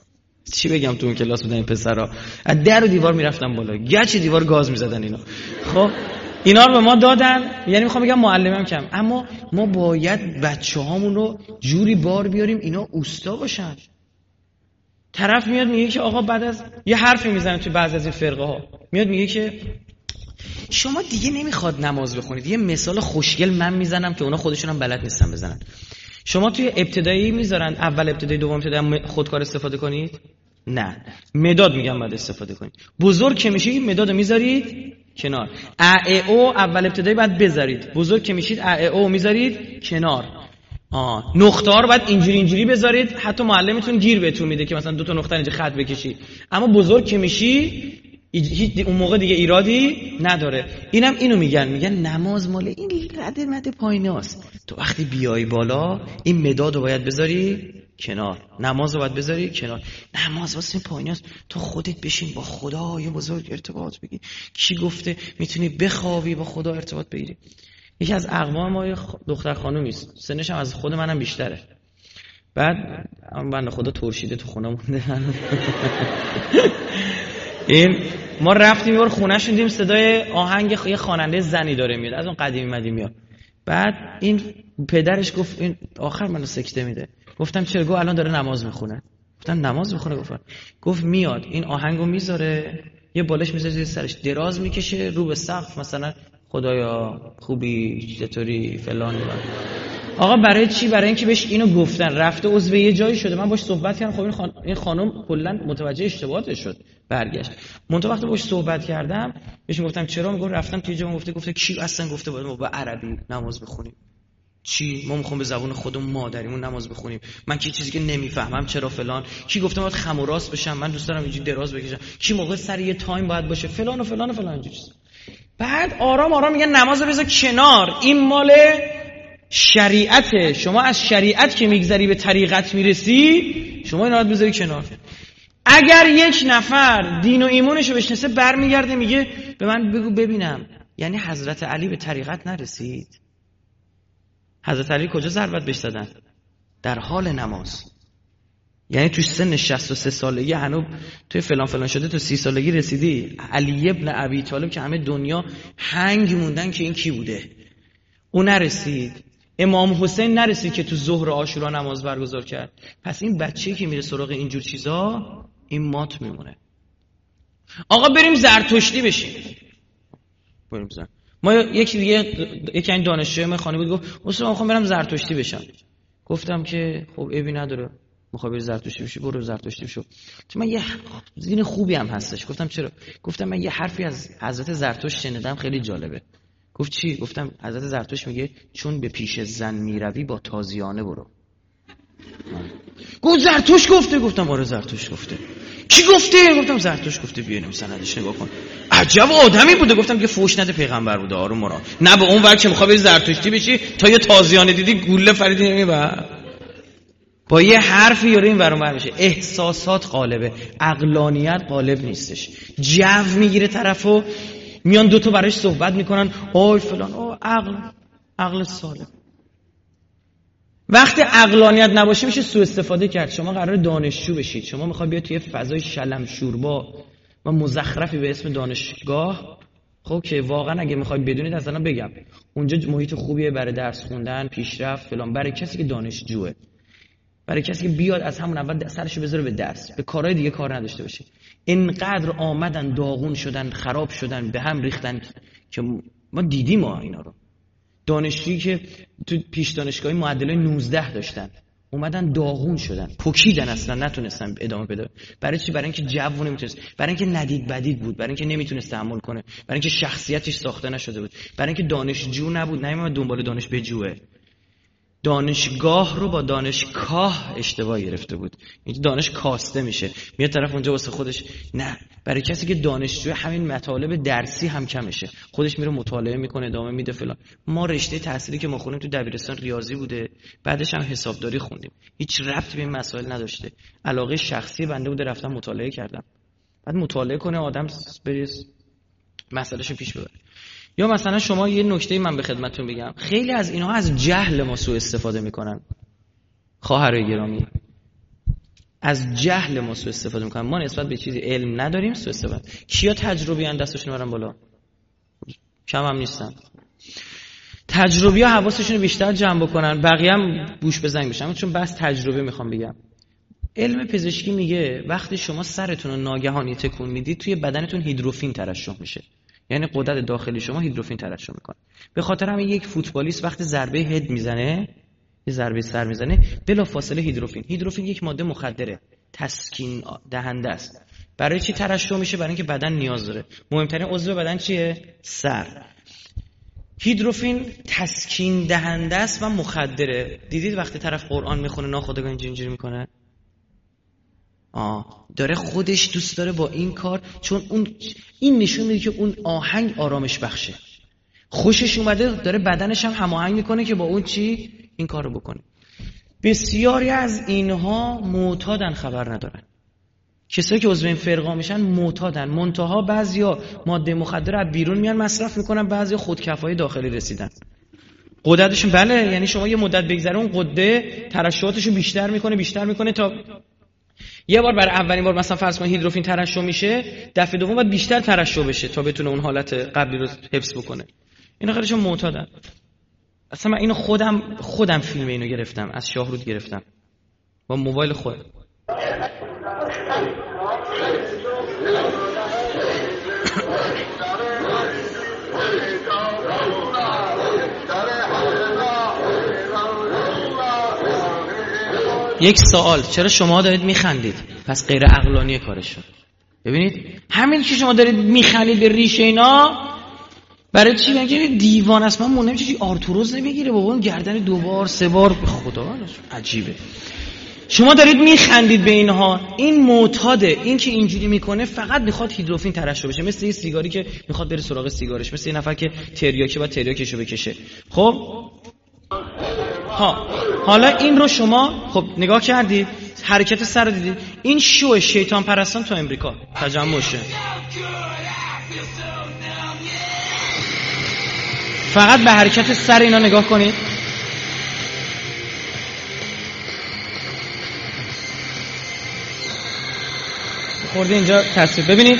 چی بگم تو اون کلاس بودن این پسرا از در و دیوار میرفتن بالا، گچ دیوار گاز میزدن اینا. خب اینا رو به ما دادن، یعنی میخوام بگم معلمم کم، اما ما باید بچه‌هامون رو جوری بار بیاریم اینا اوستا باشن. طرف میاد میگه که آقا بعد از یه حرفی میزنه توی بعضی از این فرقه ها، میاد میگه که شما دیگه نمیخواد نماز بخونید. یه مثال خوشگل من میزنم که اونا خودشون هم بلد نیستن بزنن. شما توی ابتدایی میذارن اول ابتدایی دوم ابتدایی خودکار استفاده کنید؟ نه، مداد میگم بعد استفاده کنید. بزرگ که میشید مداد رو میذارید کنار. ا او اول ابتدایی بعد بذارید. بزرگ که میشید ا او میذارید کنار. نقطه ها رو بعد اینجوری بذارید، حتی معلمتون گیر بهتون میده که مثلا دو تا نقطه اینجا خط بکشید. اما بزرگ که میشی اون موقع دیگه ایرادی نداره. اینم اینو میگن نماز مال این رد پاییناست. تو وقتی بیای بالا این مداد رو باید بذاری کنار، نماز رو باید بذاری کنار. نماز واسه پاییناست. تو خودت بشین با خدای بزرگ ارتباط بگیر. کی گفته میتونی بخوابی با خدا ارتباط بگیری؟ یکی از اقوام ما دختر خانومی است، سنش هم از خود منم بیشتره. بعد بنده خدا ترشیده تو خونه مونده. این ما رفتیم یه خونه شون دیدیم صدای آهنگ یه خواننده زنی داره میاد از اون قدیمی ها. بعد این پدرش گفت این آخر منو سکته میده. گفتم چرا؟ گفت الان داره نماز میخونه. گفتم نماز میخونه؟ گفت میاد این آهنگو میذاره یه بالش میذاره زیر سرش دراز میکشه رو به سقف، مثلا خدایا خوبی چطوری فلان. آقا برای چی؟ برای اینکه بهش اینو گفتن، رفته عضو یه جایی شده. من باش صحبت کردم، خب این خانم کلا متوجه اشتباهاتش شد، برگشت. منتها وقتی باش صحبت کردم بهش گفتم چرا؟ میگه رفتم توی جا گفته کی اصلا گفته باید ما با عربی نماز بخونیم؟ چی؟ ما میخوام به زبان خودمون مادریمون نماز بخونیم. من کی چیزی که نمیفهمم چرا فلان. کی گفته باید خم و راست بشم؟ من دوست دارم اینجوری دراز بکشم. کی موقع سر یه تایم باید باشه فلان و فلان و فلان اینجوری. بعد آرام میگن نماز رو بذار کنار، این مال شریعته. شما از شریعت که میگذری به طریقت میرسی، شما اینا رو بذاری کنار. اگر یک نفر دین و ایمونش رو بشناسه برمیگرده میگه به من بگو ببینم، یعنی حضرت علی به طریقت نرسید؟ حضرت علی کجا ضربت بهش زدن؟ در حال نماز. یعنی توی سن 63 سالگی هنوز توی فلان شده تو 30 سالگی رسیدی. علی ابن ابی طالب که همه دنیا هنگ موندن که این کی بوده، اون نرسید. امام حسین نرسید که تو ظهر عاشورا نماز برگزار کرد. پس این بچه‌ای که میره سراغ اینجور چیزا این مات میمونه. آقا بریم زرتشتی بشیم. بریم زن. ما یکی این دانشجوی من خانه بود گفت استاد میخوام برم زرتشتی بشم. گفتم که خب عیبی نداره، میخوای بری زرتشتی بشی برو زرتشتی بشو. تو من یه دین خوبی هم هستش. گفتم چرا؟ گفتم من یه حرفی از حضرت زرتشت شنیدم خیلی جالبه. گفت چی؟ گفتم حضرت زرتشت میگه چون به پیش زن میروی با تازیانه برو. گفت زرتشت گفته؟ گفتم آره زرتشت گفته. کی گفته؟ گفتم زرتشت گفته. بیاریم سندش نگاه کن. عجب آدمی بوده. گفتم که فوش نده پیغمبر بوده آروم مرا. نه به اون وقت که میخوای زرتشتی بشی تا یه تازیانه دیدی گوله فریدی نمیبر. با یه حرفی یاره این ورون بر میشه. احساسات غالبه، عقلانیت غالب نیستش. جو میگیره طرفو، میان دوتا براش صحبت میکنن آی فلان. عقل سالم. وقتی عقلانیت نباشه میشه سوء استفاده کرد. شما قراره دانشجو بشید، شما میخواد بیاد توی فضای شلم شوربا و مزخرفی به اسم دانشگاه. خب که واقعا اگه میخواید بدونید اصلا بگم اونجا محیط خوبیه برای درس خوندن، پیشرفت فلان، برای کسی که دانشجوه، برای کسی که بیاد از همون اول سرشو بذاره به درس، به کارهای دیگه کار نداشته باشه. اینقدر آمدن داغون شدن، خراب شدن، به هم ریختن که ما دیدیم ما اینا رو. دانشجویی که تو پیش دانشگاهی معدل 19 داشتن اومدن داغون شدن، پکیدن، اصلا نتونستن ادامه بده. برای چی؟ برای اینکه جو نمیتونست، برای اینکه ندید بدید بود، برای اینکه نمیتونست تحمل کنه، برای اینکه شخصیتش ساخته نشده بود، برای اینکه دانشجو نبود. نمی‌اومد دنبال دانش بجوه. دانشگاه رو با دانشگاه اشتباه گرفته بود. این دانش کاسته میشه، میاد طرف اونجا واسه خودش. نه، برای کسی که دانشجوی همین مطالب درسی هم کمشه، خودش میره مطالعه میکنه، ادامه میده فلان. ما رشته تحصیلی که ما خوندیم تو دبیرستان ریاضی بوده، بعدش هم حسابداری خوندیم، هیچ ربطی به این مسائل نداشته. علاقه شخصی بنده بوده، رفتم مطالعه کردم. بعد مطالعه کنه آدم بریز مسئلهشو پیش ببره. یا مثلا شما یه نکته من به خدمتتون بگم، خیلی از اینها از جهل ما سوء استفاده میکنن. خواهرای گرامی، از جهل ما سوء استفاده میکنن. ما نسبت به چیزی علم نداریم سوء استفاده. کیا تجربی ان دستشون برن بالا؟ کم هم نیستن. تجربی ها حواسشون بیشتر جمع بکنن، بقیه هم گوش به زنگ بشن. چون بس تجربه میخوام بگم. علم پزشکی میگه وقتی شما سرتون رو ناگهانی تکون میدید توی بدنتون هیدروفین ترشح میشه. یعنی غدد داخلی شما هیدروفین ترشح میکنه. به خاطر همین یک فوتبالیست وقتی ضربه هد میزنه، یه ضربه سر میزنه، بلافاصله هیدروفین یک ماده مخدره، تسکین دهنده است. برای چی ترشح میشه؟ برای اینکه بدن نیاز داره. مهمترین عضو بدن چیه؟ سر. هیدروفین تسکین دهنده است و مخدره. دیدید وقتی طرف قرآن میخونه ناخودآگاه اینجوری میکنه؟ داره خودش دوست داره با این کار، چون این نشون میده که اون آهنگ آرامش بخشه، خوشش اومده، داره بدنش هم هماهنگ میکنه که با اون چی این کارو بکنه. بسیاری از اینها معتادن، خبر ندارن. کسایی که عضو این فرقه میشن معتادن، منتها بعضیا ماده مخدر از بیرون میان مصرف میکنن، بعضیا خودکفایی داخلی رسیدن. غددشون بله، یعنی شما یه مدت بگذره اون غده ترشحاتشو بیشتر میکنه تا یه بار برای اولین بار مثلا فرض کن هیدروفین ترشح میشه، دفعه دوم باید بیشتر ترشح بشه تا بتونه اون حالت قبلی رو حفظ بکنه. اینا خیلیشون معتادن. اصلا من اینو خودم فیلم اینو گرفتم، از شاهرود گرفتم با موبایل خودم. یک سوال، چرا شما دارید میخندید؟ پس غیر عقلانی کارشون. ببینید همین که شما دارید میخندید به ریشه اینا، برای چی؟ میگه دیوان است. من مونم چیزی آرتوروز نمیگیره بابا، اون گردن 2 بار 3 بار به خدا عجیبه. شما دارید میخندید به اینها. این معتاده، این که اینجوری میکنه فقط میخواد هیدروفین ترشح بشه، مثل یه سیگاری که میخواد بره سراغ سیگارش، مثل یه نفر که تریاکی و تریاکشو بکشه. خب حالا این رو شما خب نگاه کردید، حرکت سر رو دیدید، این شو شیطان پرستان تو امریکا تجمع شه. فقط به حرکت سر اینا نگاه کنید. خورده اینجا تصویر ببینید.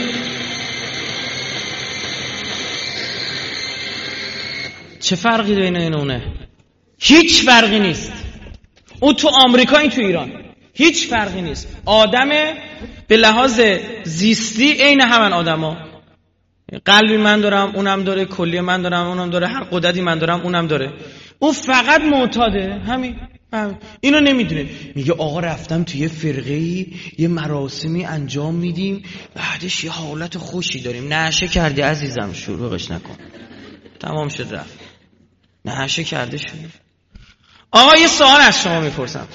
چه فرقی بین این و اونه؟ هیچ فرقی نیست. اون تو آمریکا، این تو ایران. هیچ فرقی نیست. آدم به لحاظ زیستی عین همن آدما. قلبی من دارم، اونم داره، کلیه من دارم، اونم داره، هر غددی من دارم، اونم داره. اون فقط معتاده. همین. اینو نمیدونه. میگه آقا رفتم توی فرقه‌ای یه مراسمی انجام میدیم، بعدش یه حالت خوشی داریم. نشه کردی عزیزم، شروعش نکن. تمام شد رفت. نشه کرده شد. آقا یه سوال از شما میپرسم،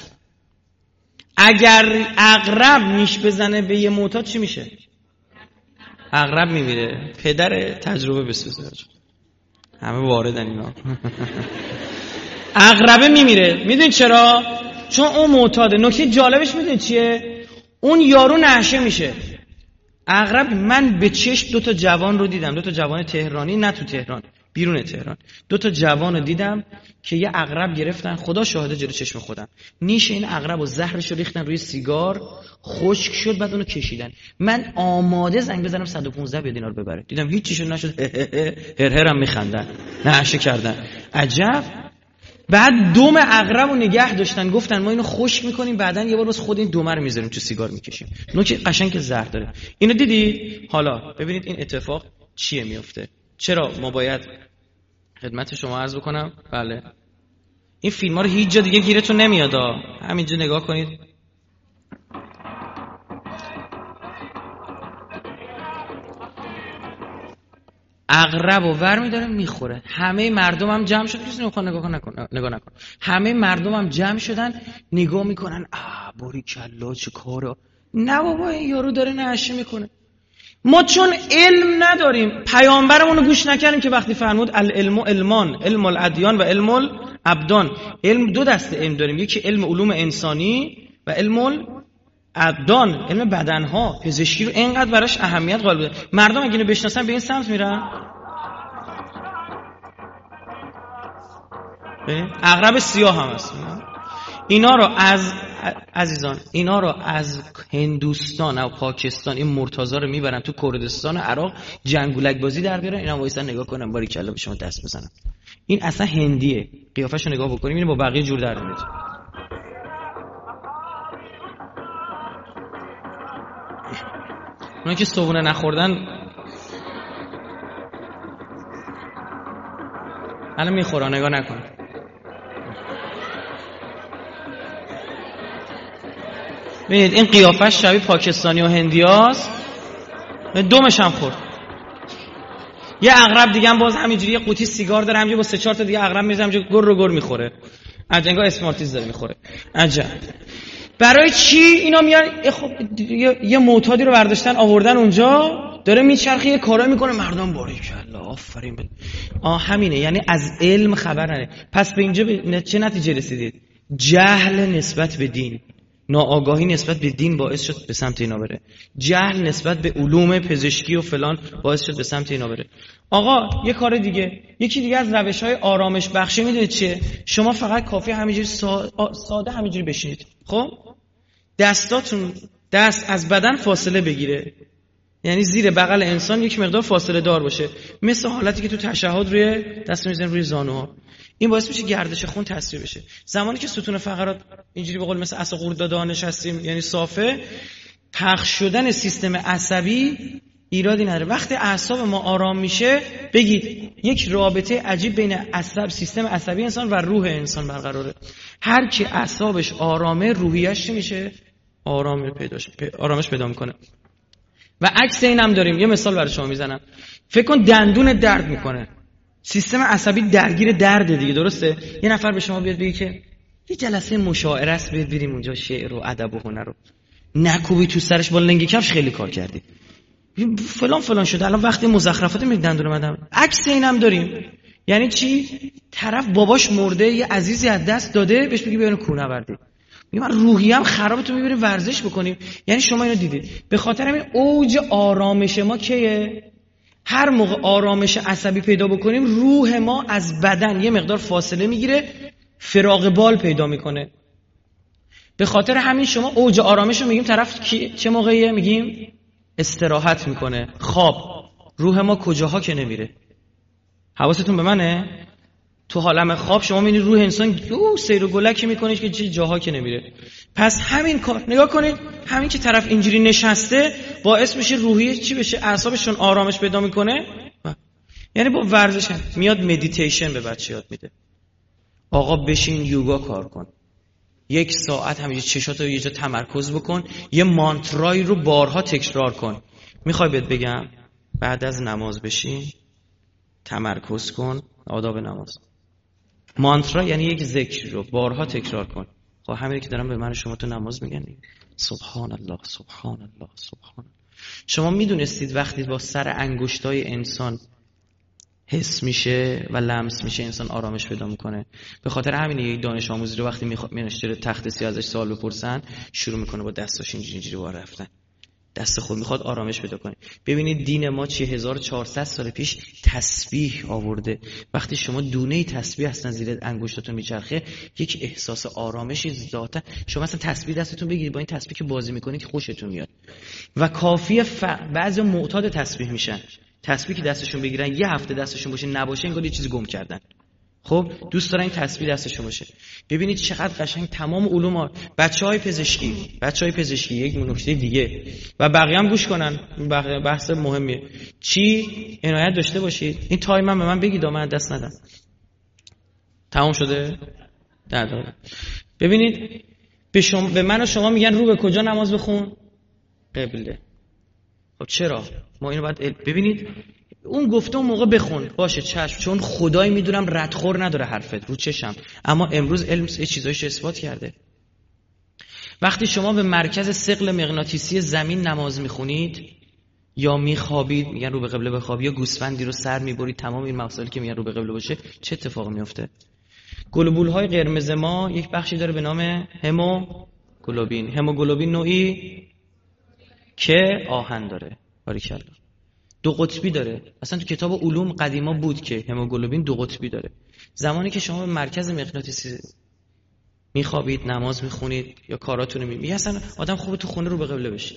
اگر عقرب نیش بزنه به یه معتاد چی میشه؟ عقرب میمیره. پدر تجربه بسوزه. همه واردن اینا. عقربه میمیره. میدونی چرا؟ چون اون معتاده. نکته جالبش میدونی چیه؟ اون یارو نشه میشه. عقرب، من به چشم 2 تا جوان رو دیدم، 2 تا جوان تهرانی، نه تو تهران، بیرون تهران، 2 تا جوان رو دیدم که یه عقرب گرفتن، خدا شاهده جلو چشم خودم، نیش این عقرب و زهرش رو ریختن روی سیگار، خشک شد، بعد اونو کشیدن. من آماده زنگ بزنم 115 بیاد اینا رو ببره، دیدم هیچ چیشون نشد، هرهرم میخندن، نشه کردن. عجب. بعد دم عقرب رو نگه داشتن، گفتن ما اینو خشک میکنیم، بعدن یه بار باز خود این دم رو میذاریم تو سیگار میکشیم. نوک قشنگ که زهر داره. اینو دیدی؟ حالا ببینید این اتفاق چیه میفته. چرا ما باید خدمت شما عرض بکنم؟ بله، این فیلم ها رو هیچ جا دیگه گیرتون نمیاد، همینجا نگاه کنید. عقرب و ور میداره میخوره. همه مردم هم جمع شدن، کسی نگاه نکن. همه مردم هم جمع شدن نگاه میکنن. باری کلا چه کاره. نه بابا این یارو داره نشه میکنه. ما چون علم نداریم، پیامبرمون رو گوش نکردیم که وقتی فرمود العلم علمان، علم الادیان و علم الابدان. علم 2 دسته علم داریم، یکی علم علوم انسانی و علم الابدان، علم بدنها. پزشکی رو اینقدر براش اهمیت قائل بوده. مردم اگه اینو بشناسن به این سمت میرن. عقرب سیاه هم هست. اینا رو از عزیزان اینا رو از هندوستان و پاکستان این مرتضی رو میبرن تو کردستان و عراق جنگولک بازی در بیارن، اینا وایسن نگاه کنن باریکلا به شما دست بزنن. این اصلا هندیه، قیافه‌شو نگاه بکنیم اینو با بقیه جور در میاد. اونا که صبحونه نخوردن الان میخورن، نگاه نکن. ببینید این قیافش شبیه پاکستانی و هندیاست، دومش هم خورد. یه عقرب دیگه هم باز همینجوری یه قوطی سیگار داره، همینجوری با 3-4 تا دیگه عقرب میزنه، همینجوری گر رو گر میخوره. عجنگا اسمارتیز داره میخوره. عجب. برای چی اینا میان؟ خب یه معتادی رو برداشتن آوردن اونجا، داره میچرخه یه کارا میکنه، مردم باریکلا آفرین بده. همینه، یعنی از علم خبر نداره. پس به اینجا چه نتیجه رسیدید؟ جهل نسبت به دین، ناآگاهی نسبت به دین باعث شد به سمت اینا بره. جهل نسبت به علوم پزشکی و فلان باعث شد به سمت اینا بره. آقا یه کار دیگه، یکی دیگه از روش‌های آرامش بخشی میدونید چیه؟ شما فقط کافی همینجوری ساده همینجوری بشینید. خب دستاتون دست از بدن فاصله بگیره، یعنی زیر بغل انسان یک مقدار فاصله دار باشه، مثل حالتی که تو تشهد روی دست میزنن روی زانوها. این باعث میشه گردش خون تصفیه بشه. زمانی که ستون فقرات اینجوری به قول مثل اصل قوردادا نشستیم، یعنی صافه، پخش شدن سیستم عصبی ایرادی نداره. وقتی اعصاب ما آرام میشه، بگید یک رابطه عجیب بین سیستم عصبی انسان و روح انسان برقراره. هر کی اعصابش آرامه، روحیش چی میشه؟ آرامش پیدا میکنه. و عکس این هم داریم. یه مثال برای شما میزنم. فکر کن دندون درد میکنه، سیستم عصبی درگیر درده دیگه، درسته؟ یه نفر به شما بیاد بگه که یه جلسه مشاعره است، بیاد بریم اونجا شعر و ادب و هنر رو نکوبی تو سرش، با لنگ کفش خیلی کار کردی، فلان فلان شده، الان وقتی مزخرفات میگه دندون اومدم. عکس این هم داریم. یعنی چی؟ طرف باباش مرده، یه عزیزی از دست داده، بهش بگی بیا کونه بردی، میگه من روحیه‌ام خرابه، تو میبریم ورزش بکنیم. یعنی شما اینو دیدید. به خاطر همین اوج آرامش ما کیه؟ هر موقع آرامش عصبی پیدا بکنیم، روح ما از بدن یه مقدار فاصله میگیره، فراغ بال پیدا میکنه. به خاطر همین شما اوج آرامش رو میگیم طرف چه موقعیه؟ میگیم استراحت میکنه، خواب. روح ما کجاها که نمیره؟ حواستون به منه؟ تو عالم خواب شما میبینید روح انسان سیر و گلکی میکنه که چه جاها که نمیره. پس همین کار نگاه کنید، همین که طرف اینجوری نشسته باعث میشه روحی چی بشه؟ اعصابشون آرامش پیدا میکنه. یعنی با ورزش میاد مدیتیشن به بچه یاد میده. آقا بشین یوگا کار کن، 1 ساعت همینجوری چشاتو یه جا تمرکز بکن، یه مانترایی رو بارها تکرار کن. میخوای بهت بگم بعد از نماز بشین تمرکز کن، آداب نماز. مانترا یعنی یک ذکر رو بارها تکرار کن. خب همینه که دارم به من شما تو نماز میگن، سبحان الله سبحان الله سبحان الله. شما میدونستید وقتی با سر انگشتای انسان حس میشه و لمس میشه انسان آرامش پیدا میکنه؟ به خاطر همین یک دانش آموزی رو وقتی میانشتر تخت سیاه ازش سوال بپرسن، شروع میکنه با دستاش اینجوری وار رفتن. دست خود میخواد آرامش پیدا کنه. ببینید دین ما چه 1400 سال پیش تسبیح آورده. وقتی شما دونه تسبیح هستن زیر انگشتاتون میچرخه، یک احساس آرامشی ذاتا. شما مثلا تسبیح دستتون بگیرید، با این تسبیح که بازی میکنید خوشتون میاد. و کافیه بعضی معتاد تسبیح میشن. تسبیح که دستشون بگیرن یه هفته دستشون باشه نباشه انگار یه چیزی گم کردن. خب دوست دارن این تسبیح دستشون باشه. ببینید چقدر قشنگ تمام علوم ها. بچهای پزشکی یک نکته دیگه و بقیه هم گوش کنن، بحث مهمیه. چی عنایت داشته باشید. این تایم هم به من بگید، من دست ندم. تمام شده؟ نه. ببینید به من و شما میگن رو به کجا نماز بخون؟ قبله. خب چرا؟ ما اینو باید ببینید. اون گفته اون موقع بخون، باشه چشم، چون خدای میدونم ردخور نداره حرفت رو چشم، اما امروز علم یه چیزایش اثبات کرده. وقتی شما به مرکز ثقل مغناطیسی زمین نماز میخونید یا میخوابید، میگن رو به قبله بخواب، یا گوسفندی رو سر میبرید، تمام این مسائلی که میگن رو به قبله باشه، چه اتفاقی میفته؟ گلوبول های قرمز ما یک بخشی داره به نام هموگلوبین. هموگلوبین نوعی که آهن داره. باریکلا. 2 قطبی داره. اصلا تو کتاب علوم قدیما بود که هموگلوبین 2 قطبی داره. زمانی که شما به مرکز مغناطیسی میخوابید، نماز میخونید یا کاراتون رو میگه اصلا آدم خوبه تو خونه رو به قبله بشه،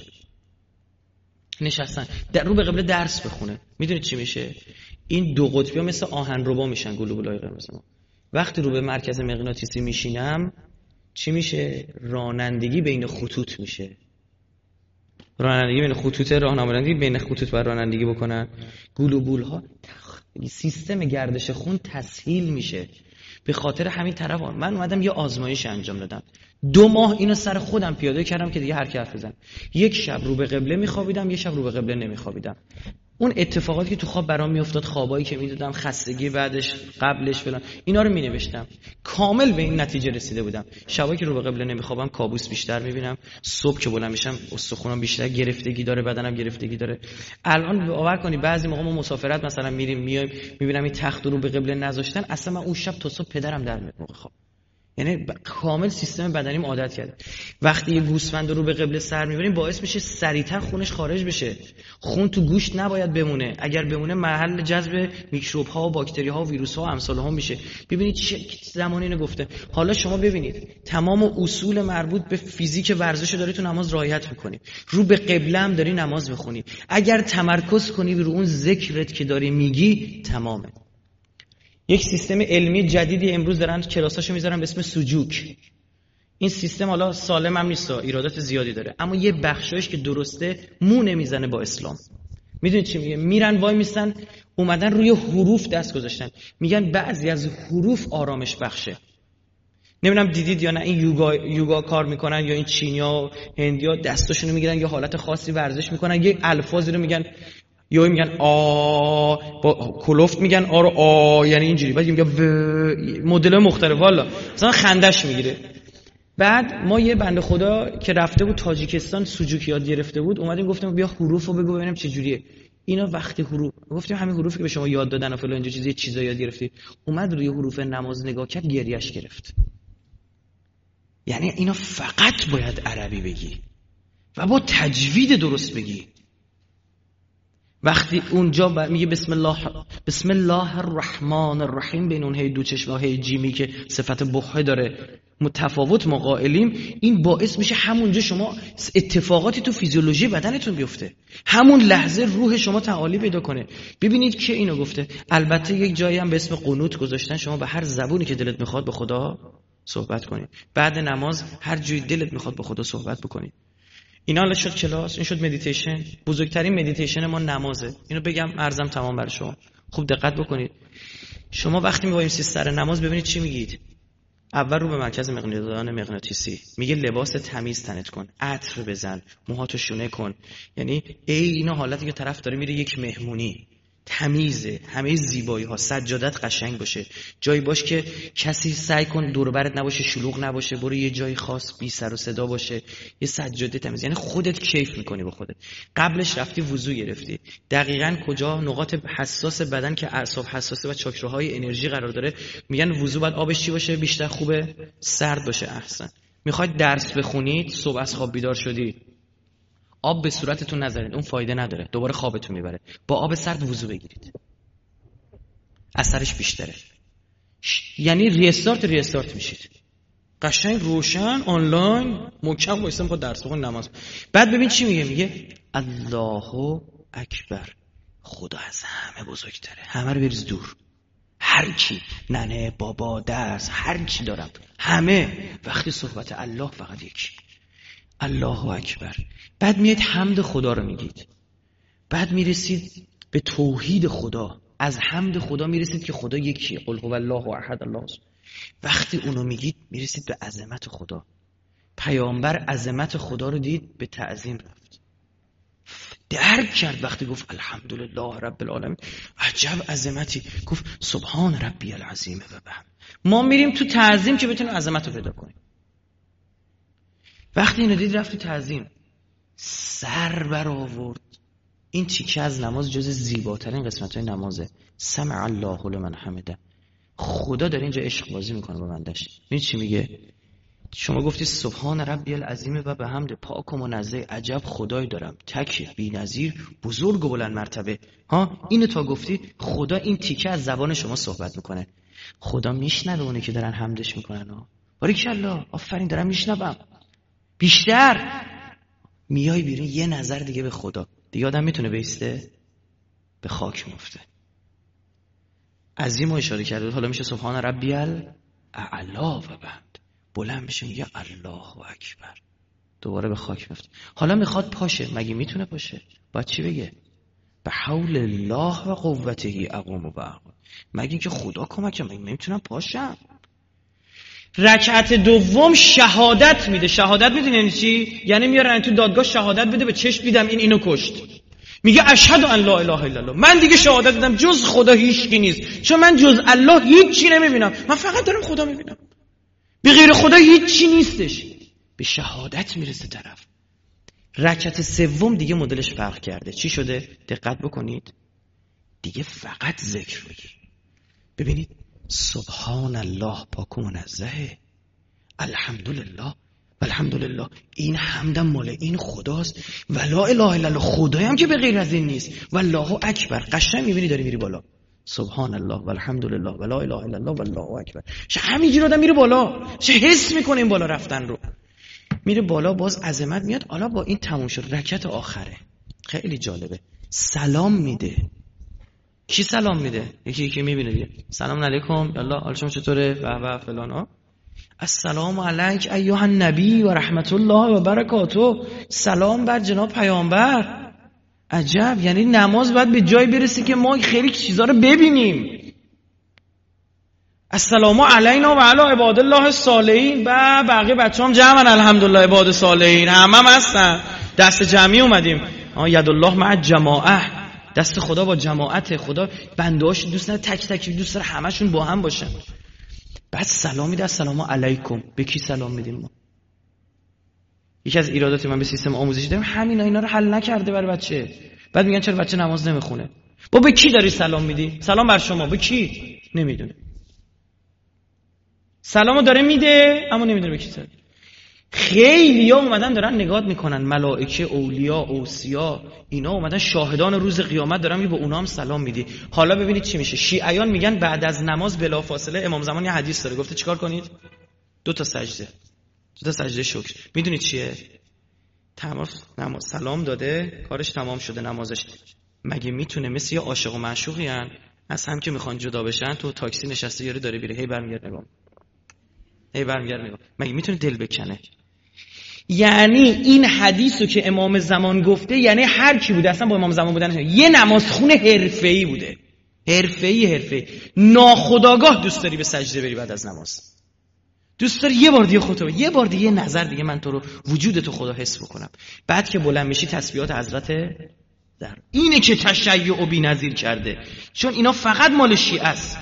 نشستن در رو به قبله درس بخونه. میدونید چی میشه؟ این دو قطبی ها مثل آهنربا میشن، گلوبولای قرمز ما. وقتی رو به مرکز مغناطیسی میشینم چی میشه؟ رانندگی بین خطوط میشه. رانندگی بین خطوط، راهنمایی بین خطوط بر رانندگی بکنن. گلوبول ها سیستم گردش خون تسهیل میشه. به خاطر همین طرف من اومدم یه آزمایش انجام دادم. 2 ماه اینو سر خودم پیاده کردم که دیگه هر کی حرف بزنه. یک شب رو به قبله میخوابیدم، یک شب رو به قبله نمیخوابیدم. اون اتفاقاتی که تو خواب برام میافتاد، خوابایی که میدیدم، خستگی بعدش، قبلش فلان، اینا رو مینوشتم. کامل به این نتیجه رسیده بودم. شبایی که رو به قبله نمیخوابم کابوس بیشتر میبینم، صبح که بلند میشم استخونام بیشتر گرفتگی داره، بدنم گرفتگی داره. الان باور کنی بعضی موقع ما مسافرت مثلا میریم میایم میبینم این تخت رو به قبله نذاشتن، اصلا من اون شب تا صبح پدرم در میاد موقع خواب. یعنی کامل سیستم بدنیم عادت کرده. وقتی یه گوسفند رو به قبله سر میبریم باعث میشه سریعتر خونش خارج بشه. خون تو گوشت نباید بمونه، اگر بمونه محل جذب میکروب ها و باکتری ها و ویروس ها و امثال هم میشه. ببینید چه زمانی اینو گفته. حالا شما ببینید تمام اصول مربوط به فیزیک ورزش رو داری تو نماز رعایت میکنی، رو به قبله هم داری نماز میخونی. اگر تمرکز کنی رو اون ذکرت که داری میگی تمامه. یک سیستم علمی جدیدی امروز دارن کلاساشو میذارن به اسم سوجوک. این سیستم حالا سالم هم نیست، ایرادات زیادی داره، اما یه بخشایش که درسته مو نمیزنه با اسلام. میدونید چی میگه؟ میرن وای میستن، اومدن روی حروف دست گذاشتن، میگن بعضی از حروف آرامش بخشه. نمیدونم دیدید یا نه، این یوگا کار میکنن یا این چینیا و هندیا دستاشونو میگیرن یه حالت خاصی ورزش میکنن، یه الفاظی رو میگن، یا میگن آ با کلفت میگن آ رو آ، یعنی اینجوری. بعد میگه مدل مختلف، والا مثلا خندش میگیره. بعد ما یه بنده خدا که رفته بود تاجیکستان سوجوک یاد گرفته بود، اومدیم گفتیم بیا حروفو بگو ببینیم چه جوریه اینا. وقتی حروف گفتیم همین حروفی که به شما یاد دادن و فلان اینجا چیزا یاد گرفتی، اومد روی حروف نماز نگاه کرد، گریهش گرفت. یعنی اینا فقط باید عربی بگی و با تجوید درست بگی. وقتی اونجا میگه بسم الله الرحمن الرحیم، بین اون هی دو چشم هی جیمی که صفت بخه داره متفاوت ما قائلیم، این باعث میشه همونجا شما اتفاقاتی تو فیزیولوژی بدنتون بیفته، همون لحظه روح شما تعالی پیدا کنه. ببینید که اینو گفته. البته یک جایی هم به اسم قنوت گذاشتن، شما به هر زبونی که دلت میخواد به خدا صحبت کنید. بعد نماز هر جوری دلت میخواد به خدا صحبت بکنید. اینا حالا شد کلاس، این شد مدیتیشن. بزرگترین مدیتیشن ما نمازه. اینو بگم عرضم تمام برای شما. خوب دقت بکنید. شما وقتی می‌وایسید سر نماز ببینید چی میگید. اول رو به مرکز مغناطیسی میگه لباس تمیز تنت کن، عطر بزن، موهاتو شونه کن. یعنی اینا حالتی که طرف داره میره یک مهمونی، تمیزه، همه زیبایی ها، سجادت قشنگ باشه، جایی باش که کسی سعی کن دور و برت نباشه، شلوغ نباشه، برو یه جای خاص بی سر و صدا باشه، یه سجاده تمیز. یعنی خودت کیف میکنی با خودت. قبلش رفتی وضو گرفتی، دقیقاً کجا نقاط حساس بدن که اعصاب حساسه و چاکراهای انرژی قرار داره، میگن وضو باید آبش چی باشه؟ بیشتر خوبه سرد باشه. احسن. میخواید درس بخونید، صبح از خواب بیدار شدی، آب به صورتتون نذارید، اون فایده نداره، دوباره خوابتون میبره. با آب سرد وضو بگیرید، اثرش بیشتره. یعنی ریستارت میشید، قشنگ روشن آنلاین محکم وایسن با درس بخون نماز. بعد ببین چی میگه الله اکبر، خدا از همه بزرگتره، همه رو بریز دور. هر کی، ننه، بابا، درس، هر کی دارم، همه وقتی صحبت الله فقط یکی، الله اکبر. بعد میاد حمد خدا رو میگید، بعد میرسید به توحید خدا، از حمد خدا میرسید که خدا یکیه، قل هو الله احد الله. وقتی اونو میگید میرسید به عظمت خدا. پیامبر عظمت خدا رو دید، به تعظیم رفت، درک کرد. وقتی گفت الحمدلله رب العالمین، عجب عظمتی، گفت سبحان ربی العظیم و بحمد. ما میریم تو تعظیم که بتونیم عظمت رو پیدا کنیم. وقتی اینو دید رفت تو تعظیم، سر برآورد. این تیکه از نماز جز زیباترین قسمت‌های نمازه. سمع الله لمن حمده. خدا داره اینجا عشق بازی میکنه با بندش. ببین چی میگه. شما گفتی سبحان ربی العظیم و بحمد، پاک و منزه، عجب خدایی دارم، تک، بی‌نظیر، بزرگ و بلند مرتبه. ها اینو تا گفتی، خدا این تیکه از زبان شما صحبت میکنه. خدا میشنوه اونه که دارن حمدش میکنن ها. باریکالله آفرین دارم میشنوم بیشتر. میای بیرون یه نظر دیگه به خدا دیگه آدم میتونه بیسته به خاک مفته. عظیم رو اشاره کرده. حالا میشه سبحان ربی الاعلا و بعد بلند بشه میگه الله اکبر، دوباره به خاک میفته. حالا میخواد پاشه، مگه میتونه پاشه؟ باید چی بگه؟ به حول الله و قوته اقوم و اقوم. مگه که خدا کمکم، مگه نمیتونم پاشم؟ رکعت دوم شهادت میده. شهادت میدونی یعنی چی؟ یعنی میارن تو دادگاه شهادت بده به چشم دیدم اینو کشت. میگه اشهد ان لا اله الا الله، من دیگه شهادت دادم جز خدا هیچکی نیست، چون من جز الله هیچی نمیبینم، من فقط دارم خدا میبینم، به غیر خدا هیچی نیستش. به شهادت میرسه طرف. رکعت سوم دیگه مدلش فرق کرده. چی شده؟ دقت بکنید. دیگه فقط ذکر میگی. ببینید سبحان الله پاک و منزهه، الحمدلله الحمدلله، این حمدم مال این خداست و لا اله الا الله، خدایی هم که به غیر از این نیست، والله اکبر. قشنگ میبینی داری میری بالا، سبحان الله و الحمدلله و لا اله الا الله والله اکبر. همینجوری آدم میره بالا، چه حس میکنه این بالا رفتن رو، میره بالا، باز عظمت میاد. حالا با این تموم شد. رکعت آخره خیلی جالبه، سلام میده. کی سلام میده؟ یکی میبینه دیگه، سلام علیکم یالا حال شما چطوره و فلان ها، السلام علیک ایها النبی و رحمت الله و برکاته، سلام بر جناب پیامبر. عجب، یعنی نماز باید به جای برسه که ما خیلی چیزا رو ببینیم. السلام علینا و علی عباد الله الصالحین. و بقیه بچه‌ام جمعن الحمدلله عباد صالحین، همم هستن، دست جمعی اومدیم. ید الله مع الجماعه، دست خدا با جماعت. خدا بنده‌اش دوست نداره تک تک، دوست داره همشون با هم باشن. بعد سلام میده، السلام علیکم. به کی سلام میدیم ما؟ یکی از ایراداتی من به سیستم آموزشی داریم همینا، اینا رو حل نکرده برای بچه. بعد میگن چرا بچه نماز نمیخونه؟ با به کی داری سلام میدی؟ سلام بر شما، به کی؟ نمیدونه. سلامو داره میده اما نمیدونه به کی سلام. خیلی‌ها اومدن دارن نگاه میکنن، ملائکه، اولیا، اوصیا، اینا اومدن شاهدان روز قیامت دارن، میگه به اونا هم سلام میدی. حالا ببینید چی میشه. شیعیان میگن بعد از نماز بلافاصله امام زمان یه حدیث داره گفته چیکار کنید؟ 2 سجده شکر. میدونید چیه؟ نماز سلام داده، کارش تمام شده نمازش. مگه میتونه مثل یه عاشق و معشوقی ان از هم که میخوان جدا بشن، تو تاکسی نشسته یارو داره میره، هی برمیگرده نگاه، مگه میتونه دل بکنه؟ یعنی این حدیثو که امام زمان گفته، یعنی هر کی بوده اصلا با امام زمان بودن یه نمازخون حرفه‌ای بوده، حرفه‌ای ناخودآگاه دوست داری به سجده بری بعد از نماز، دوست داری یه بار دیگه خودتو، یه بار دیگه نظر دیگه من تو رو وجودتو خدا حس بکنم. بعد که بلند میشی تسبیحات حضرت در اینه که تشیع و بی‌نظیر کرده، چون اینا فقط مال شیعه است،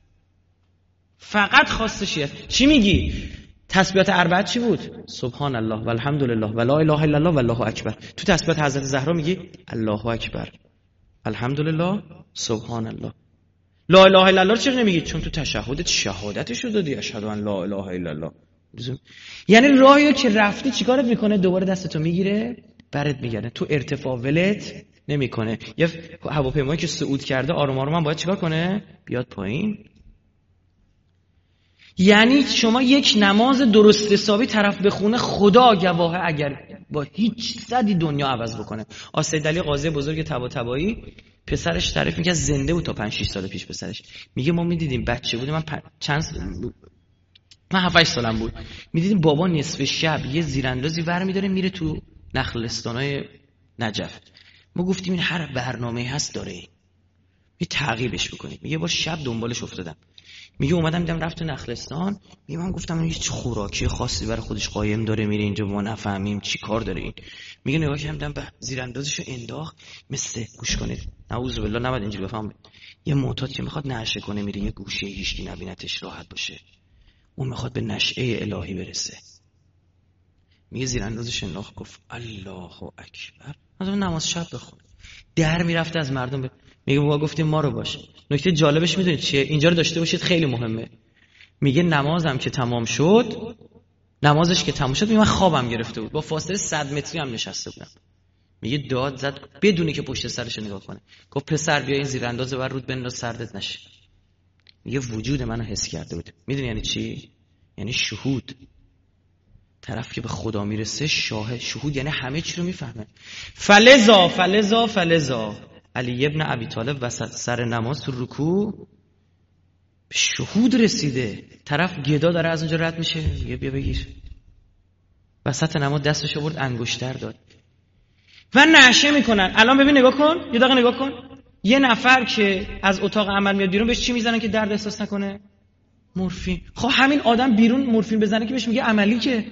فقط خاص شیعه. چی میگی؟ تسبیحات اربعه چی بود؟ سبحان الله و الحمدلله و لا اله الا الله و الله اکبر. تو تسبیحات حضرت زهرا میگی الله اکبر، الحمدلله، سبحان الله. لا اله الا الله چرا نمیگی؟ چون تو تشهدت شهادتشو دادی، اشهد ان لا اله الا الله. یعنی راهیو که رفتی چیکارت میکنه؟ دوباره دستتو میگیره برات میگرده، تو ارتفاع ولت نمیکنه. یه هواپیمایی که صعود کرده آروم آروم باید چیکار کنه؟ بیاد پایین. یعنی شما یک نماز درست حسابی طرف بخونه، خدا گواهه اگر با هیچ صدی دنیا عوض بکنه. سید علی قاضی بزرگ طباطبایی پسرش تعریف میگه زنده بود تا 5-6 سال پیش پسرش. میگه ما میدیدیم بچه بودیم، من 7-8 سالم بود، میدیدیم بابا نصف شب یه زیراندازی برمی‌داره میره تو نخلستانای نجف. ما گفتیم این هر برنامه‌ای هست داره، می تعقیبش بکنیم. میگه با شب دنبالش افتادم. میگه اومدم دیدم رفت تو نخلستان. میگه من گفتم این هیچ خوراکی خاصی برای خودش قایم داره میره اینجا، ما نفهمیم چی کار داره این. میگه نگاه کردم به زیراندازشو انداخت، مثل گوش کنید نعوذ بالله نباید اینجوری بفهم، یه معتاد که میخواد نشه کنه میره یه گوشه هیچکی نبینتش راحت باشه، اون میخواد به نشأه الهی برسه. میگه زیراندازش انداخت، گفت الله اکبر، مثلا نماز شب بخون. در میرفته از مردم میگه بابا گفتیم ما رو باشه. نکته جالبش میدونید چیه؟ اینجا رو داشته باشید خیلی مهمه. میگه نمازش که تمام شد، میگه من خوابم گرفته بود، با فاصله 100 متری هم نشسته بودم. میگه داد زد بدونی که پشت سرش نگاه کنه. گفت پسر بیا این زیرانداز بر رود بنداز سردت نشه. میگه وجود منو حس کرده بود. میدونی یعنی چی؟ یعنی شهود. طرف که به خدا میرسه شهود یعنی همه چی رو میفهمه. فلذا علی ابن ابی طالب وسط سر نماز تو رکوع به شهود رسیده. طرف گدا داره از اونجا رد میشه، بیا بگیر. وسط نماز دستش آورد انگشتر داد و نعشه میکنن. الان ببین نگاه کن، یه دقیقه نگاه کن. یه نفر که از اتاق عمل میاد بیرون بهش چی میزنن که درد احساس نکنه؟ مورفین. خب همین آدم بیرون مورفین بزنه که بهش میگه عملی که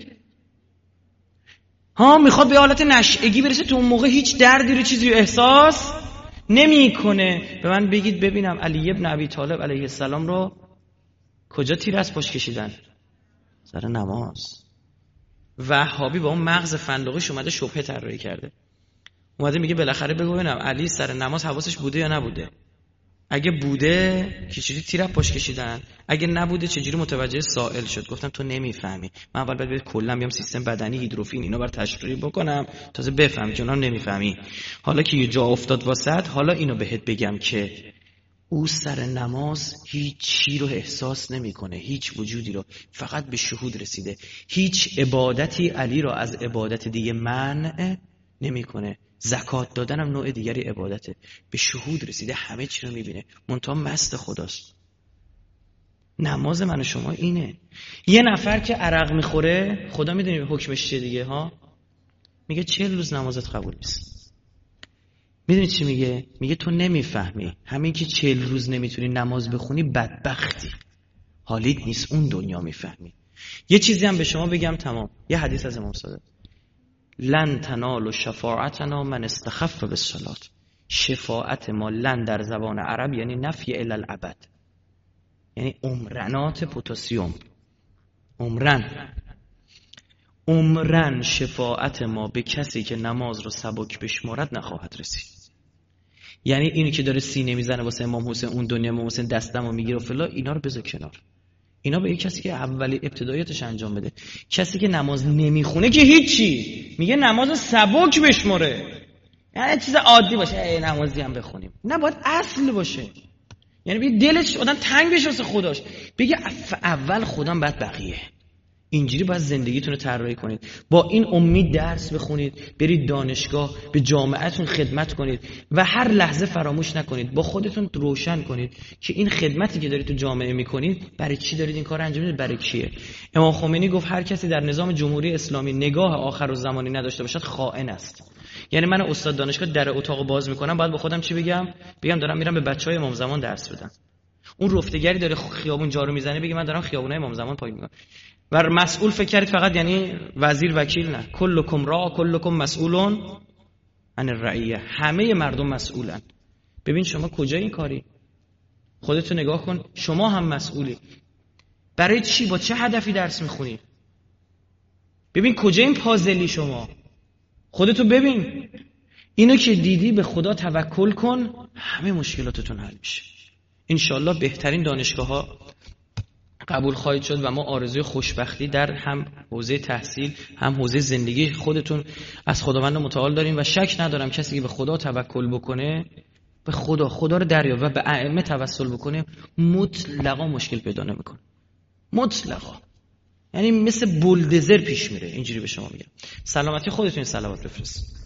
میخواد به حالت نشئگی برسه، تو اون موقع هیچ دردی رو چیزی رو احساس نمیکنه. به من بگید ببینم علی ابن ابی طالب علیه السلام رو کجا تیر از پاش کشیدن؟ سر نماز. وهابی با اون مغز فندقیش اومده شبهه طراحی کرده، اومده میگه بالاخره بگو ببینم علی سر نماز حواسش بوده یا نبوده؟ اگه بوده که چجوری تیر پاش کشیدن؟ اگه نبوده چجوری متوجه سائل شد؟ گفتم تو نمیفهمی. من اول باید کلا بیام سیستم بدنی، هیدروفین، اینا بر تشریح بکنم تازه بفهمی که اونم نمیفهمی. حالا که یه جا افتاد واسط، حالا اینو بهت بگم که او سر نماز هیچ چی رو احساس نمیکنه، هیچ وجودی رو، فقط به شهود رسیده. هیچ عبادتی علی رو از عبادت دیگه منع نمیکنه. زکات دادن هم نوع دیگری عبادته. به شهود رسیده، همه چی رو میبینه، منتها مست خداست. نماز من و شما اینه. یه نفر که عرق میخوره، خدا میدونی حکمش چیه دیگه میگه 40 روز نمازت قبول نیست. میدونی چی میگه؟ میگه تو نمیفهمی، همین که 40 روز نمیتونی نماز بخونی بدبختی، حالیت نیست اون دنیا میفهمی. یه چیزی هم به شما بگم تمام. یه حدیث از امام صادق: لن تنالوا شفاعتنا من استخف بالصلاة. شفاعت ما، لن در زبان عرب یعنی نفی الی الابد، یعنی عمرنات پتاسیم. عمرن شفاعت ما به کسی که نماز رو سبک بشمارد نخواهد رسید. یعنی اینی که داره سینه میزنه واسه امام حسین، اون دنیا امام حسین دستمو میگیره و فلا، اینا رو بذار کنار. اینا به یک کسی که اولی ابتدایاتش انجام بده. کسی که نماز نمیخونه که هیچی، میگه نماز سبک بشماره، یعنی چیز عادی باشه، نمازی هم بخونیم. نه، باید اصل باشه. یعنی بگه دلش آدم تنگ بشه واسه خداش، بگه اول خودم بعد بقیه. اینجوری باید زندگیتون رو طراحی کنید. با این امید درس بخونید، برید دانشگاه، به جامعهتون خدمت کنید و هر لحظه فراموش نکنید. با خودتون روشن کنید که این خدمتی که دارید تو جامعه میکنید، برای چی دارید این کار انجام میدید، برای کیه. امام خمینی گفت هر کسی در نظام جمهوری اسلامی نگاه آخرالزمانی نداشته باشد خائن است. یعنی من استاد دانشگاه در اتاق باز میکنم، باید با خودم چی بگم دارم میرم به بچهای امام زمان درس بدم. اون رفتگری داره خیابون جارو میزنه، بگه من دارم خیابونای امام زمان پاک میکنم. و مسئول فکر کردید فقط یعنی وزیر وکیل؟ نه، کلکم راع کلکم مسئولون عن الرعیه. همه مردم مسئولن. ببین شما کجای این کاری؟ خودتو نگاه کن، شما هم مسئولی. برای چی، با چه هدفی درس میخونی؟ ببین کجای این پازلی شما، خودتو ببین. اینو که دیدی به خدا توکل کن، همه مشکلاتتون حل میشه. انشالله بهترین دانشگاه ها قبول خواهید شد و ما آرزوی خوشبختی در هم حوزه تحصیل هم حوزه زندگی خودتون از خداوند متعال داریم و شک ندارم کسی که به خدا توکل بکنه، به خدا رو دریافت و به ائمه توسل بکنه، مطلقا مشکل پیدا نمیکنه. مطلقا. یعنی مثل بولدزر پیش میره. اینجوری به شما میگم. سلامتی خودتون صلوات بفرست.